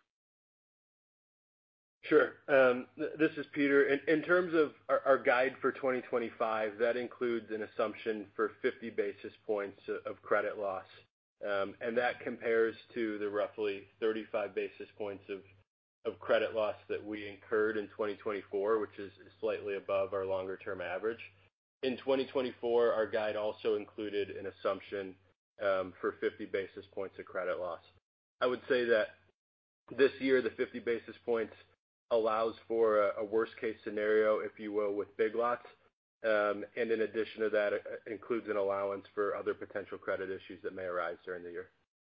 Sure. Um, th- this is Peter. In, in terms of our, our guide for twenty twenty-five, that includes an assumption for fifty basis points of credit loss. Um, and that compares to the roughly thirty-five basis points of of credit loss that we incurred in twenty twenty-four, which is slightly above our longer-term average. In twenty twenty-four, our guide also included an assumption um, for fifty basis points of credit loss. I would say that this year, the fifty basis points allows for a, a worst-case scenario, if you will, with Big Lots. Um, and in addition to that, it includes an allowance for other potential credit issues that may arise during the year.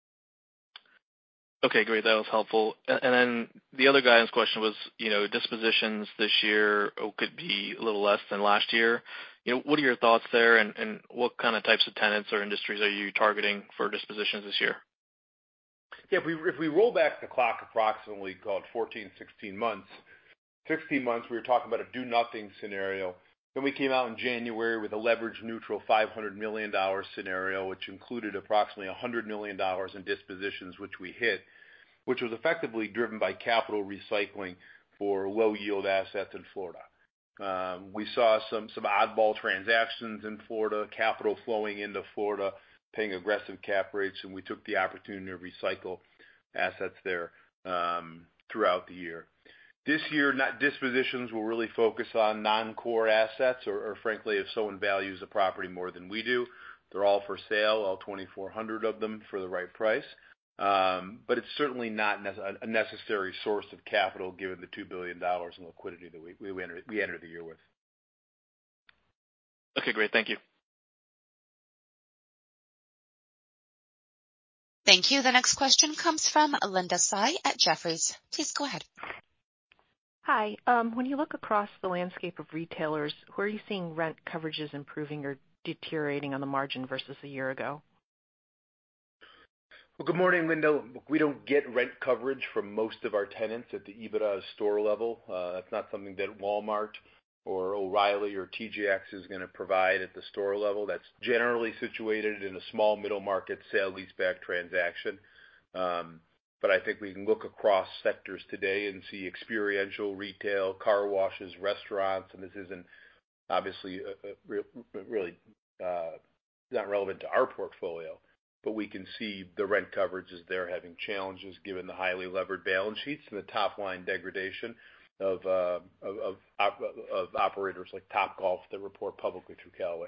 Okay, great. That was helpful. And then the other guidance question was, you know, dispositions this year could be a little less than last year. You know, what are your thoughts there, and, and what kind of types of tenants or industries are you targeting for dispositions this year? Yeah, if we if we roll back the clock approximately, call it fourteen, sixteen months, sixteen months, we were talking about a do-nothing scenario. Then we came out in January with a leverage-neutral five hundred million dollars scenario, which included approximately one hundred million dollars in dispositions, which we hit, which was effectively driven by capital recycling for low-yield assets in Florida. Um, we saw some, some oddball transactions in Florida, capital flowing into Florida, paying aggressive cap rates, and we took the opportunity to recycle assets there um, throughout the year. This year, not dispositions will really focus on non-core assets, or, or frankly, if someone values a property more than we do, they're all for sale, all twenty-four hundred of them for the right price. Um, but it's certainly not nece- a necessary source of capital given the two billion dollars in liquidity that we, we, entered, we entered the year with. Okay, great. Thank you. Thank you. The next question comes from Linda Tsai at Jefferies. Please go ahead. Hi. Um, when you look across the landscape of retailers, where are you seeing rent coverages improving or deteriorating on the margin versus a year ago? Well, good morning, Linda. We don't get rent coverage from most of our tenants at the EBITDA store level. Uh, that's not something that Walmart or O'Reilly or T J X is going to provide at the store level. That's generally situated in a small middle market sale-leaseback transaction. Um, but I think we can look across sectors today and see experiential retail, car washes, restaurants, and this isn't obviously uh, uh, really uh, not relevant to our portfolio, but we can see the rent coverages there having challenges given the highly levered balance sheets and the top line degradation of uh, of, of, of operators like Topgolf that report publicly through Callaway.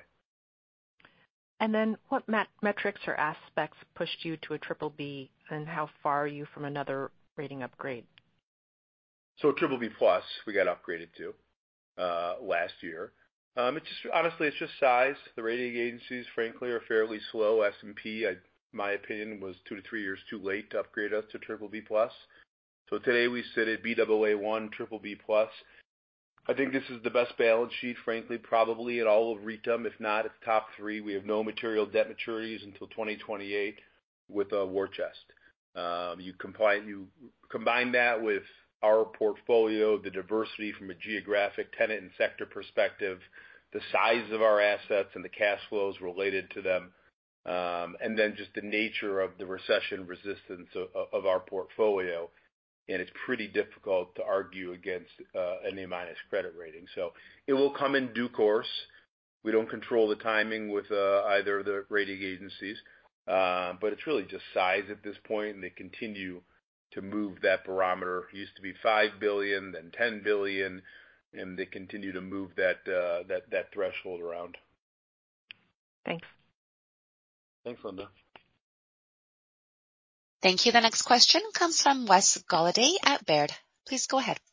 And then what met- metrics or aspects pushed you to a triple B, and how far are you from another rating upgrade? So triple B plus we got upgraded to uh, last year. Um, it's just honestly, it's just size. The rating agencies, frankly, are fairly slow. S and P, I, my opinion, was two to three years too late to upgrade us to triple B plus. So today we sit at B double A one, triple B plus. I think this is the best balance sheet, frankly, probably in all of REITdom. If not, it's top three. We have no material debt maturities until twenty twenty-eight with a war chest. Um, you combine you combine that with our portfolio, the diversity from a geographic, tenant, and sector perspective, the size of our assets and the cash flows related to them, um, and then just the nature of the recession resistance of, of our portfolio. And it's pretty difficult to argue against uh, an A-minus credit rating. So it will come in due course. We don't control the timing with uh, either of the rating agencies, uh, but it's really just size at this point, and they continue to move that barometer. It used to be five billion dollars, then ten billion dollars, and they continue to move that uh, that that threshold around. Thanks. Thanks, Linda. Thank you. The next question comes from Wes Golladay at Baird. Please go ahead.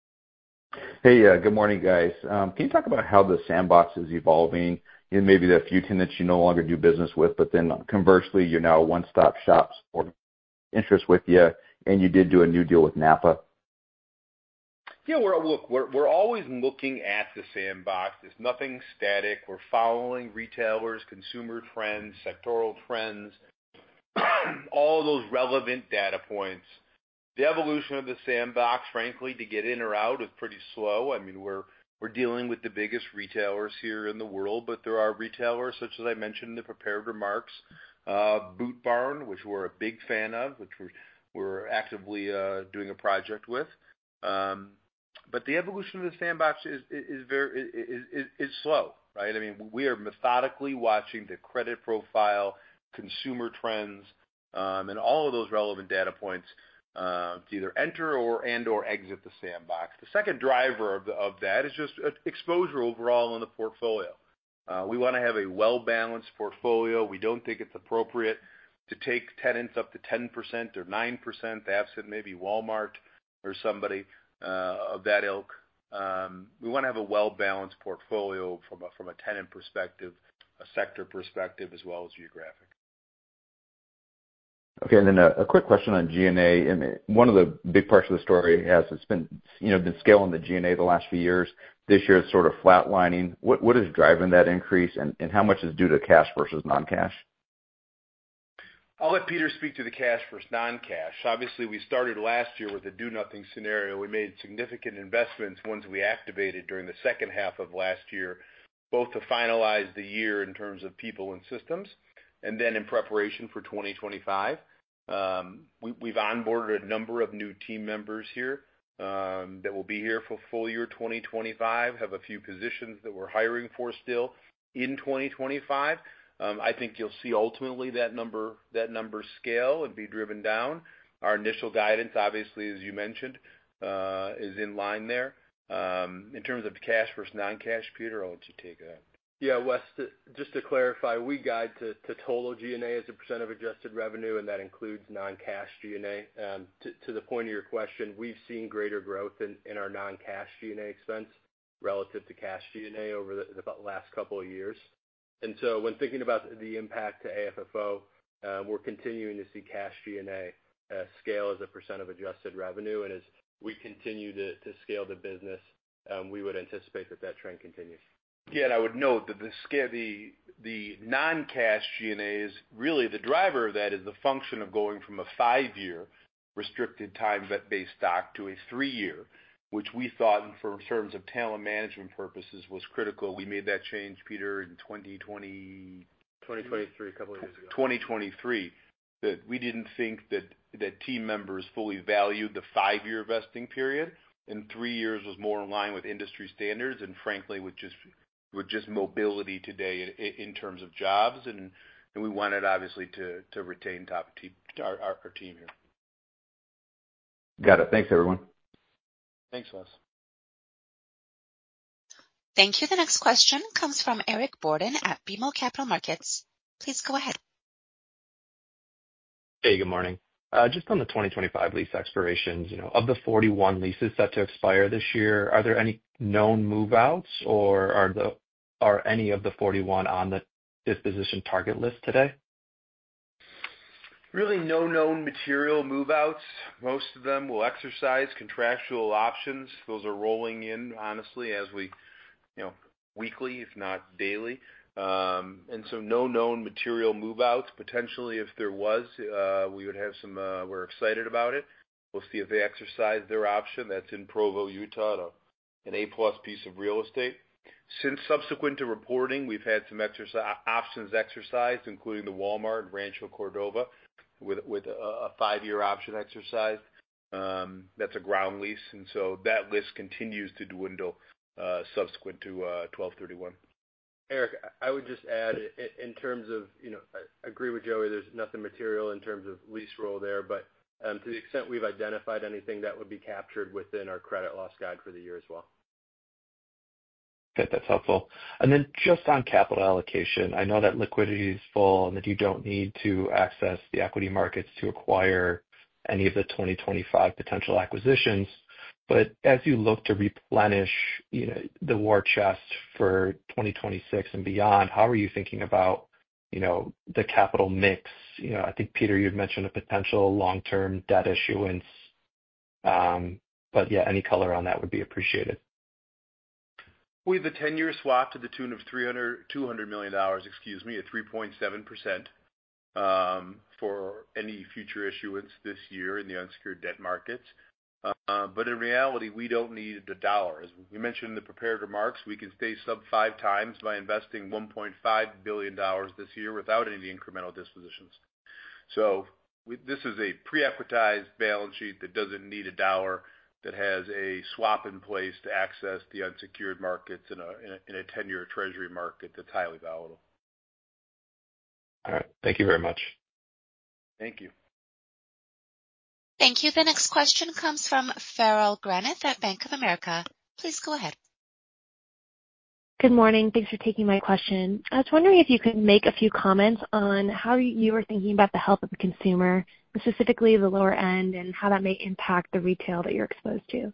Hey, uh, good morning, guys. Um, can you talk about how the sandbox is evolving? You know, maybe the few tenants you no longer do business with, but then conversely, you're now a one-stop shop for interest with you, and you did do a new deal with Napa. Yeah, we're look, we're we're always looking at the sandbox. There's nothing static. We're following retailers, consumer trends, sectoral trends, all those relevant data points. The evolution of the sandbox, frankly, to get in or out is pretty slow. I mean, we're we're dealing with the biggest retailers here in the world, but there are retailers such as I mentioned in the prepared remarks, uh, Boot Barn, which we're a big fan of, which we're we're actively uh, doing a project with. Um, but the evolution of the sandbox is is, is very is, is is slow, right? I mean, we are methodically watching the credit profile, consumer trends, um, and all of those relevant data points uh, to either enter or and or exit the sandbox. The second driver of the, of that is just exposure overall in the portfolio. Uh, we want to have a well-balanced portfolio. We don't think it's appropriate to take tenants up to ten percent or nine percent, absent maybe Walmart or somebody uh, of that ilk. Um, we want to have a well-balanced portfolio from a, from a tenant perspective, a sector perspective, as well as geographic. Okay, and then a, a quick question on G and A. And one of the big parts of the story has it's been you know been scaling the G and A the last few years. This year it's sort of flatlining. What what is driving that increase, and, and how much is due to cash versus non-cash? I'll let Peter speak to the cash versus non-cash. Obviously, we started last year with a do-nothing scenario. We made significant investments, ones we activated during the second half of last year, both to finalize the year in terms of people and systems, and then in preparation for twenty twenty-five. Um, we, we've onboarded a number of new team members here um, that will be here for full year twenty twenty-five, have a few positions that we're hiring for still in twenty twenty-five. Um, I think you'll see ultimately that number that number scale and be driven down. Our initial guidance, obviously, as you mentioned, uh, is in line there. Um, in terms of cash versus non-cash, Peter, I'll let you take that. Yeah, Wes, to, just to clarify, we guide to, to total G and A as a percent of adjusted revenue, and that includes non-cash G and A. Um, to, to the point of your question, we've seen greater growth in, in our non-cash G and A expense relative to cash G and A over the, the last couple of years. And so when thinking about the impact to A F F O, we're continuing to see cash G and A uh, scale as a percent of adjusted revenue. And as we continue to, to scale the business, um, we would anticipate that that trend continues. Yeah, and I would note that the scale, the the non-cash G and A is really the driver of that is the function of going from a five-year restricted time-based stock to a three-year, which we thought, in for- terms of talent management purposes, was critical. We made that change, Peter, in twenty twenty, twenty twenty-three, a couple of years ago. twenty twenty-three, that we didn't think that that team members fully valued the five-year vesting period, and three years was more in line with industry standards, and frankly, with just with just mobility today in, in terms of jobs, and, and we wanted obviously to to retain top team, our, our, our team here. Got it. Thanks, everyone. Thanks, Wes. Thank you. The next question comes from Eric Borden at B M O Capital Markets. Please go ahead. Hey, good morning. Uh, just on the twenty twenty-five lease expirations, you know, of the forty-one leases set to expire this year, are there any known move-outs, or are the are any of the forty-one on the disposition target list today? Really no known material move-outs. Most of them will exercise contractual options. Those are rolling in, honestly, as we, you know, weekly, if not daily. Um, and so no known material move-outs. Potentially, if there was, uh, we would have some, uh, we're excited about it. We'll see if they exercise their option. That's in Provo, Utah, an A-plus piece of real estate. Since subsequent to reporting, we've had some exercise, options exercised, including the Walmart and Rancho Cordova, with with a, a five-year option exercised. Um, that's a ground lease, and so that list continues to dwindle uh, subsequent to uh, twelve thirty-one. Eric, I would just add, in terms of, you know, I agree with Joey, there's nothing material in terms of lease roll there, but um, to the extent we've identified anything, that would be captured within our credit loss guide for the year as well. Okay, that's helpful. And then just on capital allocation, I know that liquidity is full and that you don't need to access the equity markets to acquire any of the twenty twenty-five potential acquisitions. But as you look to replenish, you know, the war chest for twenty twenty-six and beyond, how are you thinking about, you know, the capital mix? You know, I think, Peter, you'd mentioned a potential long-term debt issuance. Um, but yeah, any color on that would be appreciated. We have a ten-year swap to the tune of three hundred, two hundred million dollars, excuse me, at three point seven percent um, for any future issuance this year in the unsecured debt markets. Uh, but in reality, we don't need a dollar. As we mentioned in the prepared remarks, we can stay sub five times by investing one point five billion dollars this year without any incremental dispositions. So we, this is a pre-equitized balance sheet that doesn't need a dollar, that has a swap in place to access the unsecured markets in a, in a, in a ten-year treasury market that's highly volatile. All right. Thank you very much. Thank you. Thank you. The next question comes from Farrell Granath at Bank of America. Please go ahead. Good morning. Thanks for taking my question. I was wondering if you could make a few comments on how you were thinking about the health of the consumer, specifically the lower end, and how that may impact the retail that you're exposed to.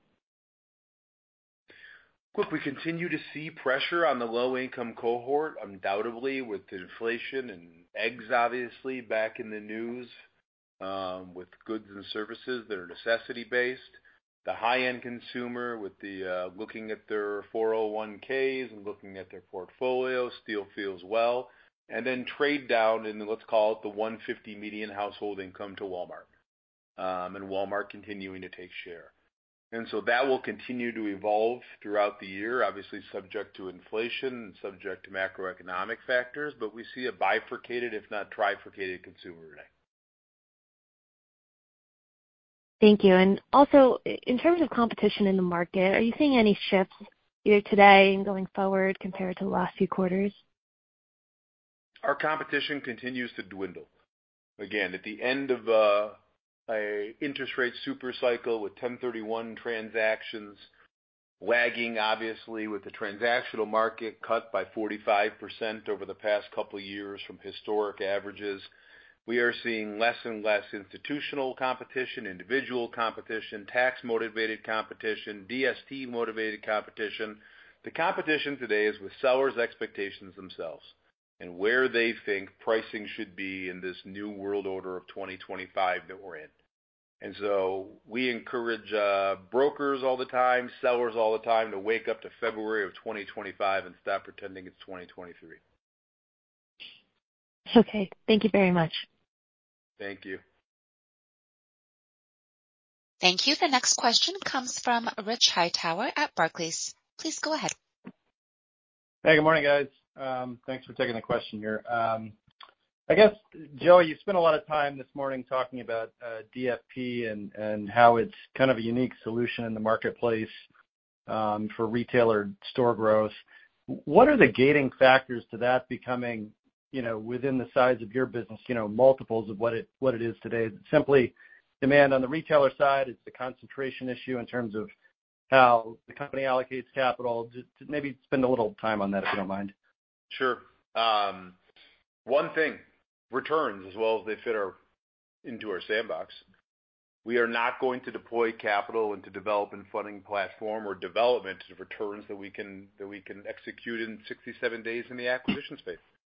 Look, we continue to see pressure on the low-income cohort, undoubtedly, with inflation and eggs, obviously, back in the news, um, with goods and services that are necessity-based. The high-end consumer, with the uh, looking at their four oh one k's and looking at their portfolio, still feels well. And then trade down in, let's call it, the one hundred fifty median household income to Walmart, um, and Walmart continuing to take share. And so that will continue to evolve throughout the year, obviously subject to inflation and subject to macroeconomic factors, but we see a bifurcated, if not trifurcated, consumer today. Thank you. And also, in terms of competition in the market, are you seeing any shifts either today and going forward compared to the last few quarters? Our competition continues to dwindle. Again, at the end of uh, a interest rate super cycle with ten thirty-one transactions lagging, obviously, with the transactional market cut by forty-five percent over the past couple of years from historic averages, we are seeing less and less institutional competition, individual competition, tax-motivated competition, D S T-motivated competition. The competition today is with sellers' expectations themselves. and where they think pricing should be in this new world order of twenty twenty-five that we're in. And so we encourage uh, brokers all the time, sellers all the time to wake up to February of twenty twenty-five and stop pretending it's twenty twenty-three. Okay. Thank you very much. Thank you. Thank you. The next question comes from Rich Hightower at Barclays. Please go ahead. Hey, good morning, guys. Um, thanks for taking the question here. Um, I guess, Joey, you spent a lot of time this morning talking about uh, D F P and, and how it's kind of a unique solution in the marketplace um, for retailer store growth. What are the gating factors to that becoming, you know, within the size of your business, you know, multiples of what it what it is today? Is it simply demand on the retailer side? It's the concentration issue in terms of how the company allocates capital. Just maybe spend a little time on that if you don't mind. Sure. Um, one thing, returns as well as they fit our into our sandbox. We are not going to deploy capital into development funding platform or development of returns that we can that we can execute in sixty-seven days in the acquisition space.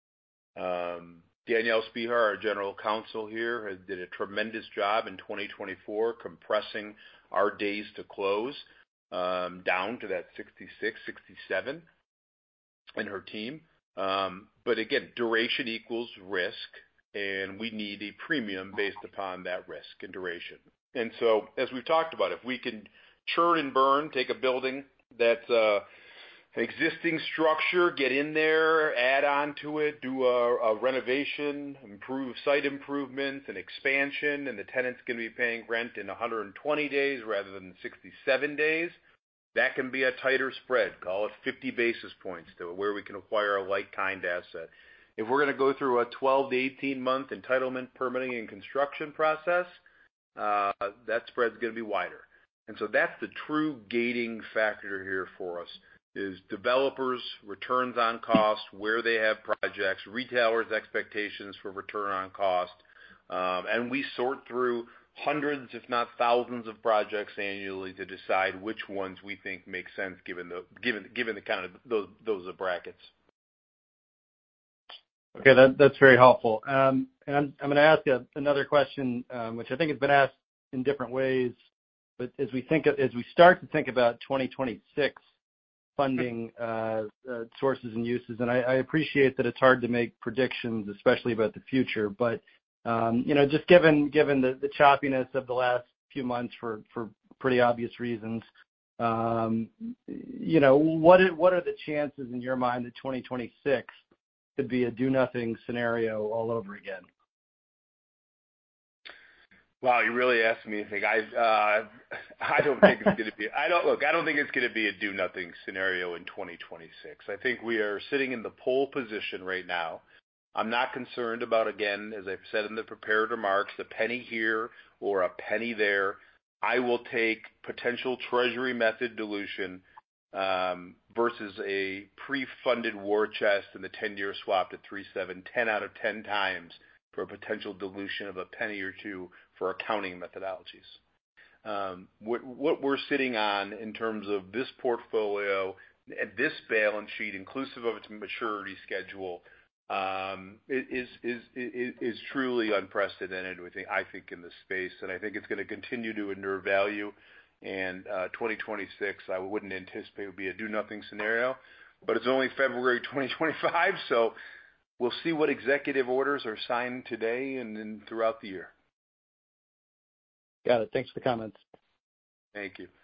Um, Danielle Spehar, our general counsel here, has did a tremendous job in twenty twenty-four compressing our days to close um, down to that sixty-six, sixty-seven, and her team. Um, but again, duration equals risk, and we need a premium based upon that risk and duration. And so, as we've talked about, if we can churn and burn, take a building that's uh, an existing structure, get in there, add on to it, do a, a renovation, improve site improvements and expansion, and the tenant's going to be paying rent in one hundred twenty days rather than sixty-seven days, that can be a tighter spread, call it fifty basis points to where we can acquire a like-kind asset. If we're going to go through a twelve to eighteen month entitlement, permitting, and construction process, uh, that spread's going to be wider. And so that's the true gating factor here for us, is developers, returns on cost, where they have projects, retailers' expectations for return on cost, um, and we sort through hundreds, if not thousands, of projects annually to decide which ones we think make sense given the given given the kind of those those brackets. Okay, that, that's very helpful. Um, and I'm, I'm going to ask a, another question, um, which I think has been asked in different ways. But as we think of, as we start to think about twenty twenty-six funding uh, uh, sources and uses, and I, I appreciate that it's hard to make predictions, especially about the future. But um, you know, just given given the, the choppiness of the last few months for, for pretty obvious reasons, um, you know, what are, what are the chances in your mind that twenty twenty-six could be a do-nothing scenario all over again? Wow, you really asked me to think. I uh, I don't think it's going to be. I don't look. I don't think it's going to be a do-nothing scenario in twenty twenty-six. I think we are sitting in the pole position right now. I'm not concerned about, again, as I've said in the prepared remarks, a penny here or a penny there. I will take potential Treasury method dilution um, versus a pre-funded war chest and the ten-year swap to three point seven, ten out of ten times for a potential dilution of a penny or two for accounting methodologies. Um, what, what we're sitting on in terms of this portfolio, this balance sheet, inclusive of its maturity schedule, um, is, is, is, is truly unprecedented, I think, in this space. And I think it's going to continue to endure value. And uh, twenty twenty-six, I wouldn't anticipate would be a do-nothing scenario. But it's only February twenty twenty-five, so we'll see what executive orders are signed today and then throughout the year. Got it. Thanks for the comments. Thank you.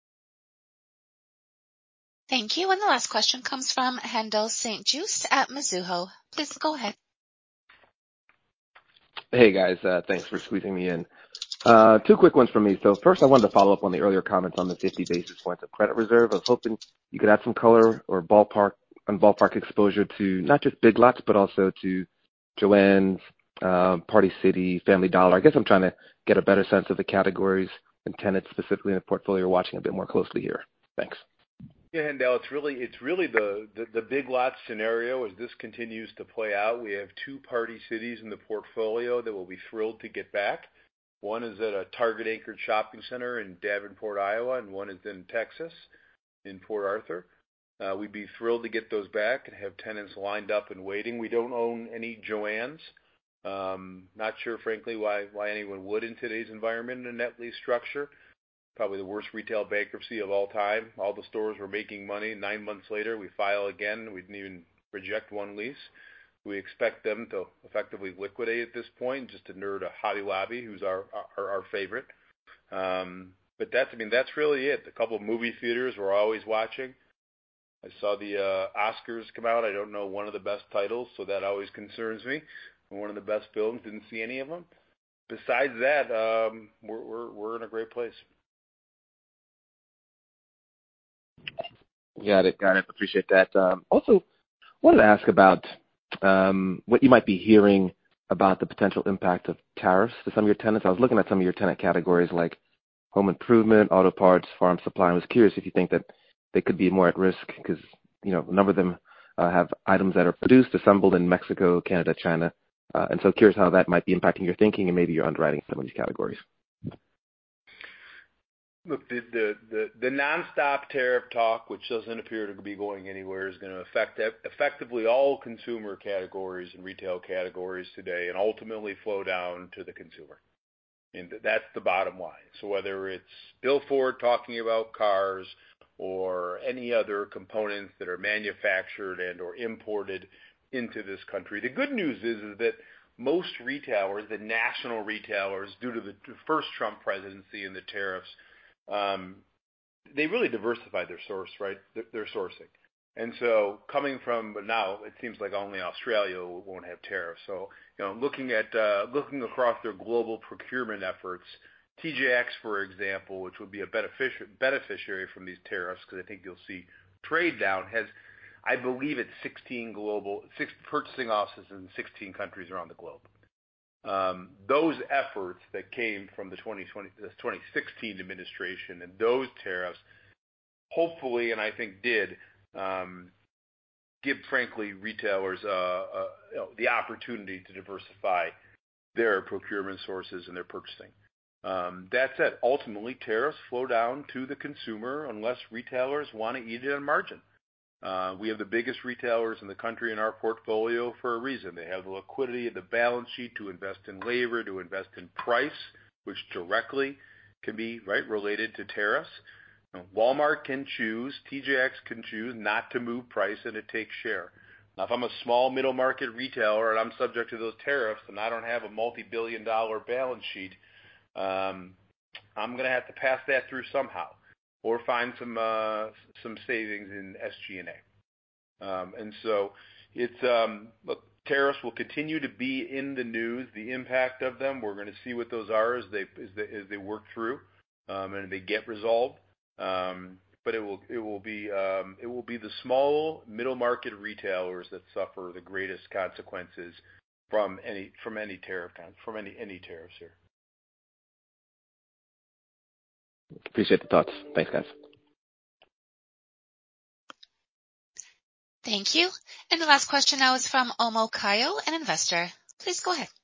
Thank you. And the last question comes from Haendel Saint Juste at Mizuho. Please go ahead. Hey, guys. Uh, thanks for squeezing me in. Uh, two quick ones from me. So first, I wanted to follow up on the earlier comments on the fifty basis points of credit reserve. I was hoping you could add some color or ballpark on ballpark exposure to not just Big Lots, but also to Joann's, uh, Party City, Family Dollar. I guess I'm trying to get a better sense of the categories and tenants specifically in the portfolio you're watching a bit more closely here. Thanks. Yeah, Haendel, it's really it's really the, the, the Big Lots scenario as this continues to play out. We have two Party Cities in the portfolio that we'll be thrilled to get back. One is at a Target-anchored shopping center in Davenport, Iowa, and one is in Texas, in Port Arthur. Uh, we'd be thrilled to get those back and have tenants lined up and waiting. We don't own any JOANNs. Um, not sure, frankly, why why anyone would in today's environment in a net lease structure. Probably the worst retail bankruptcy of all time. All the stores were making money. Nine months later, we file again. We didn't even reject one lease. We expect them to effectively liquidate at this point, just to nerd a Hobby Lobby, who's our our, our favorite. Um, but that's, I mean, that's really it. A couple of movie theaters we're always watching. I saw the uh, Oscars come out. I don't know one of the best titles, so that always concerns me. One of the best films, didn't see any of them. Besides that, um, we're, we're we're in a great place. Got it, got it. Appreciate that. Um, also, wanted to ask about um, what you might be hearing about the potential impact of tariffs to some of your tenants. I was looking at some of your tenant categories like home improvement, auto parts, farm supply. I was curious if you think that they could be more at risk because, you know, a number of them uh, have items that are produced, assembled in Mexico, Canada, China. Uh, and so curious how that might be impacting your thinking and maybe your underwriting some of these categories. Look, the, the, the, the nonstop tariff talk, which doesn't appear to be going anywhere, is going to affect effectively all consumer categories and retail categories today and ultimately flow down to the consumer. And that's the bottom line. So whether it's Bill Ford talking about cars or any other components that are manufactured and or imported into this country. The good news is, is that most retailers, the national retailers, due to the first Trump presidency and the tariffs, um, they really diversified their source, right? Their, their sourcing. And so coming from, but now it seems like only Australia won't have tariffs. So, you know, looking at, uh, looking across their global procurement efforts, T J X, for example, which would be a benefici- beneficiary from these tariffs, because I think you'll see trade down, has, I believe it's sixteen global, six purchasing offices in sixteen countries around the globe. Um, those efforts that came from the twenty twenty, the twenty sixteen administration and those tariffs, hopefully, and I think did, um, give, frankly, retailers uh, uh, you know, the opportunity to diversify their procurement sources and their purchasing. Um, that said, ultimately, tariffs flow down to the consumer unless retailers want to eat it on margin. Uh, we have the biggest retailers in the country in our portfolio for a reason. They have the liquidity of the balance sheet to invest in labor, to invest in price, which directly can be right related to tariffs. Now, Walmart can choose, T J X can choose not to move price and to take share. Now, if I'm a small middle market retailer and I'm subject to those tariffs and I don't have a multi-billion dollar balance sheet, um, I'm going to have to pass that through somehow, or find some uh, some savings in S G and A. Um, and so it's um, look, tariffs will continue to be in the news. The impact of them, we're going to see what those are as they as they, as they work through um, and they get resolved. Um, but it will it will be um, it will be the small middle market retailers that suffer the greatest consequences from any from any tariff from any any tariffs here. Appreciate the thoughts. Thanks, guys. Thank you. And the last question now is from Omo Kayo, an investor. Please go ahead.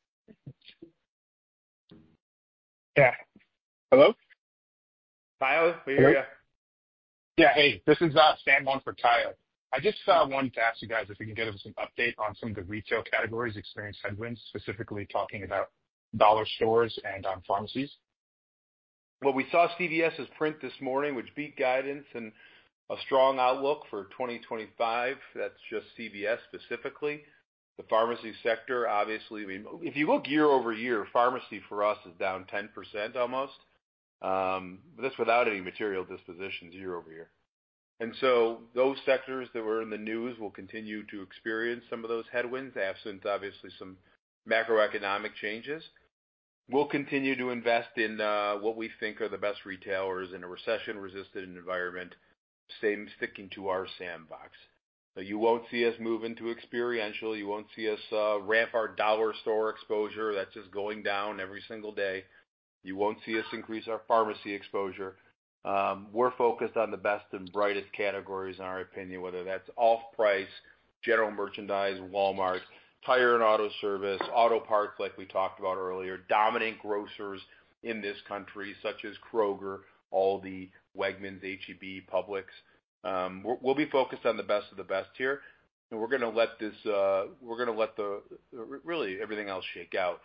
Yeah. Hello? Kayo, we hear you. Yeah, hey, this is uh, Sam on for Kayo. I just uh, wanted to ask you guys if you can give us an update on some of the retail categories experienced headwinds, specifically talking about dollar stores and um, pharmacies. Well, we saw CVS's print this morning, which beat guidance and a strong outlook for twenty twenty-five. That's just C V S specifically. The pharmacy sector, obviously, I mean, if you look year over year, pharmacy for us is down ten percent almost. Um, but that's without any material dispositions year over year. And so those sectors that were in the news will continue to experience some of those headwinds, absent obviously some macroeconomic changes. We'll continue to invest in uh, what we think are the best retailers in a recession-resistant environment, same sticking to our sandbox. So you won't see us move into experiential. You won't see us uh, ramp our dollar store exposure. That's just going down every single day. You won't see us increase our pharmacy exposure. Um, we're focused on the best and brightest categories, in our opinion, whether that's off-price, general merchandise, Walmart, tire and auto service, auto parts like we talked about earlier, dominant grocers in this country such as Kroger, Aldi, Wegmans, H E B, Publix. Um, we're, we'll be focused on the best of the best here, and we're going to let this, uh, we're going to let the, really everything else shake out.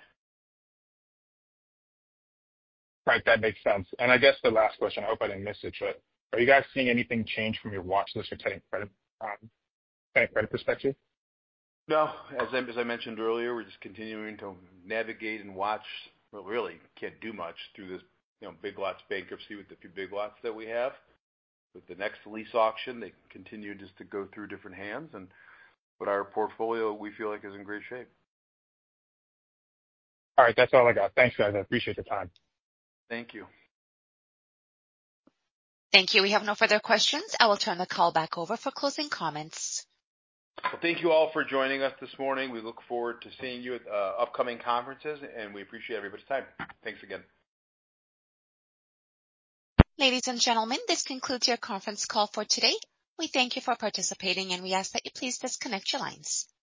Right, that makes sense. And I guess the last question, I hope I didn't miss it, but are you guys seeing anything change from your watch list or tenant credit, um, tenant credit perspective? No, as I, as I mentioned earlier, we're just continuing to navigate and watch. Well, really can't do much through this, you know, Big Lots bankruptcy with the few Big Lots that we have. With the next lease auction, they continue just to go through different hands, and but our portfolio we feel like is in great shape. All right, that's all I got. Thanks, guys. I appreciate the time. Thank you. Thank you. We have no further questions. I will turn the call back over for closing comments. Well, thank you all for joining us this morning. We look forward to seeing you at uh, upcoming conferences, and we appreciate everybody's time. Thanks again. Ladies and gentlemen, this concludes your conference call for today. We thank you for participating, and we ask that you please disconnect your lines.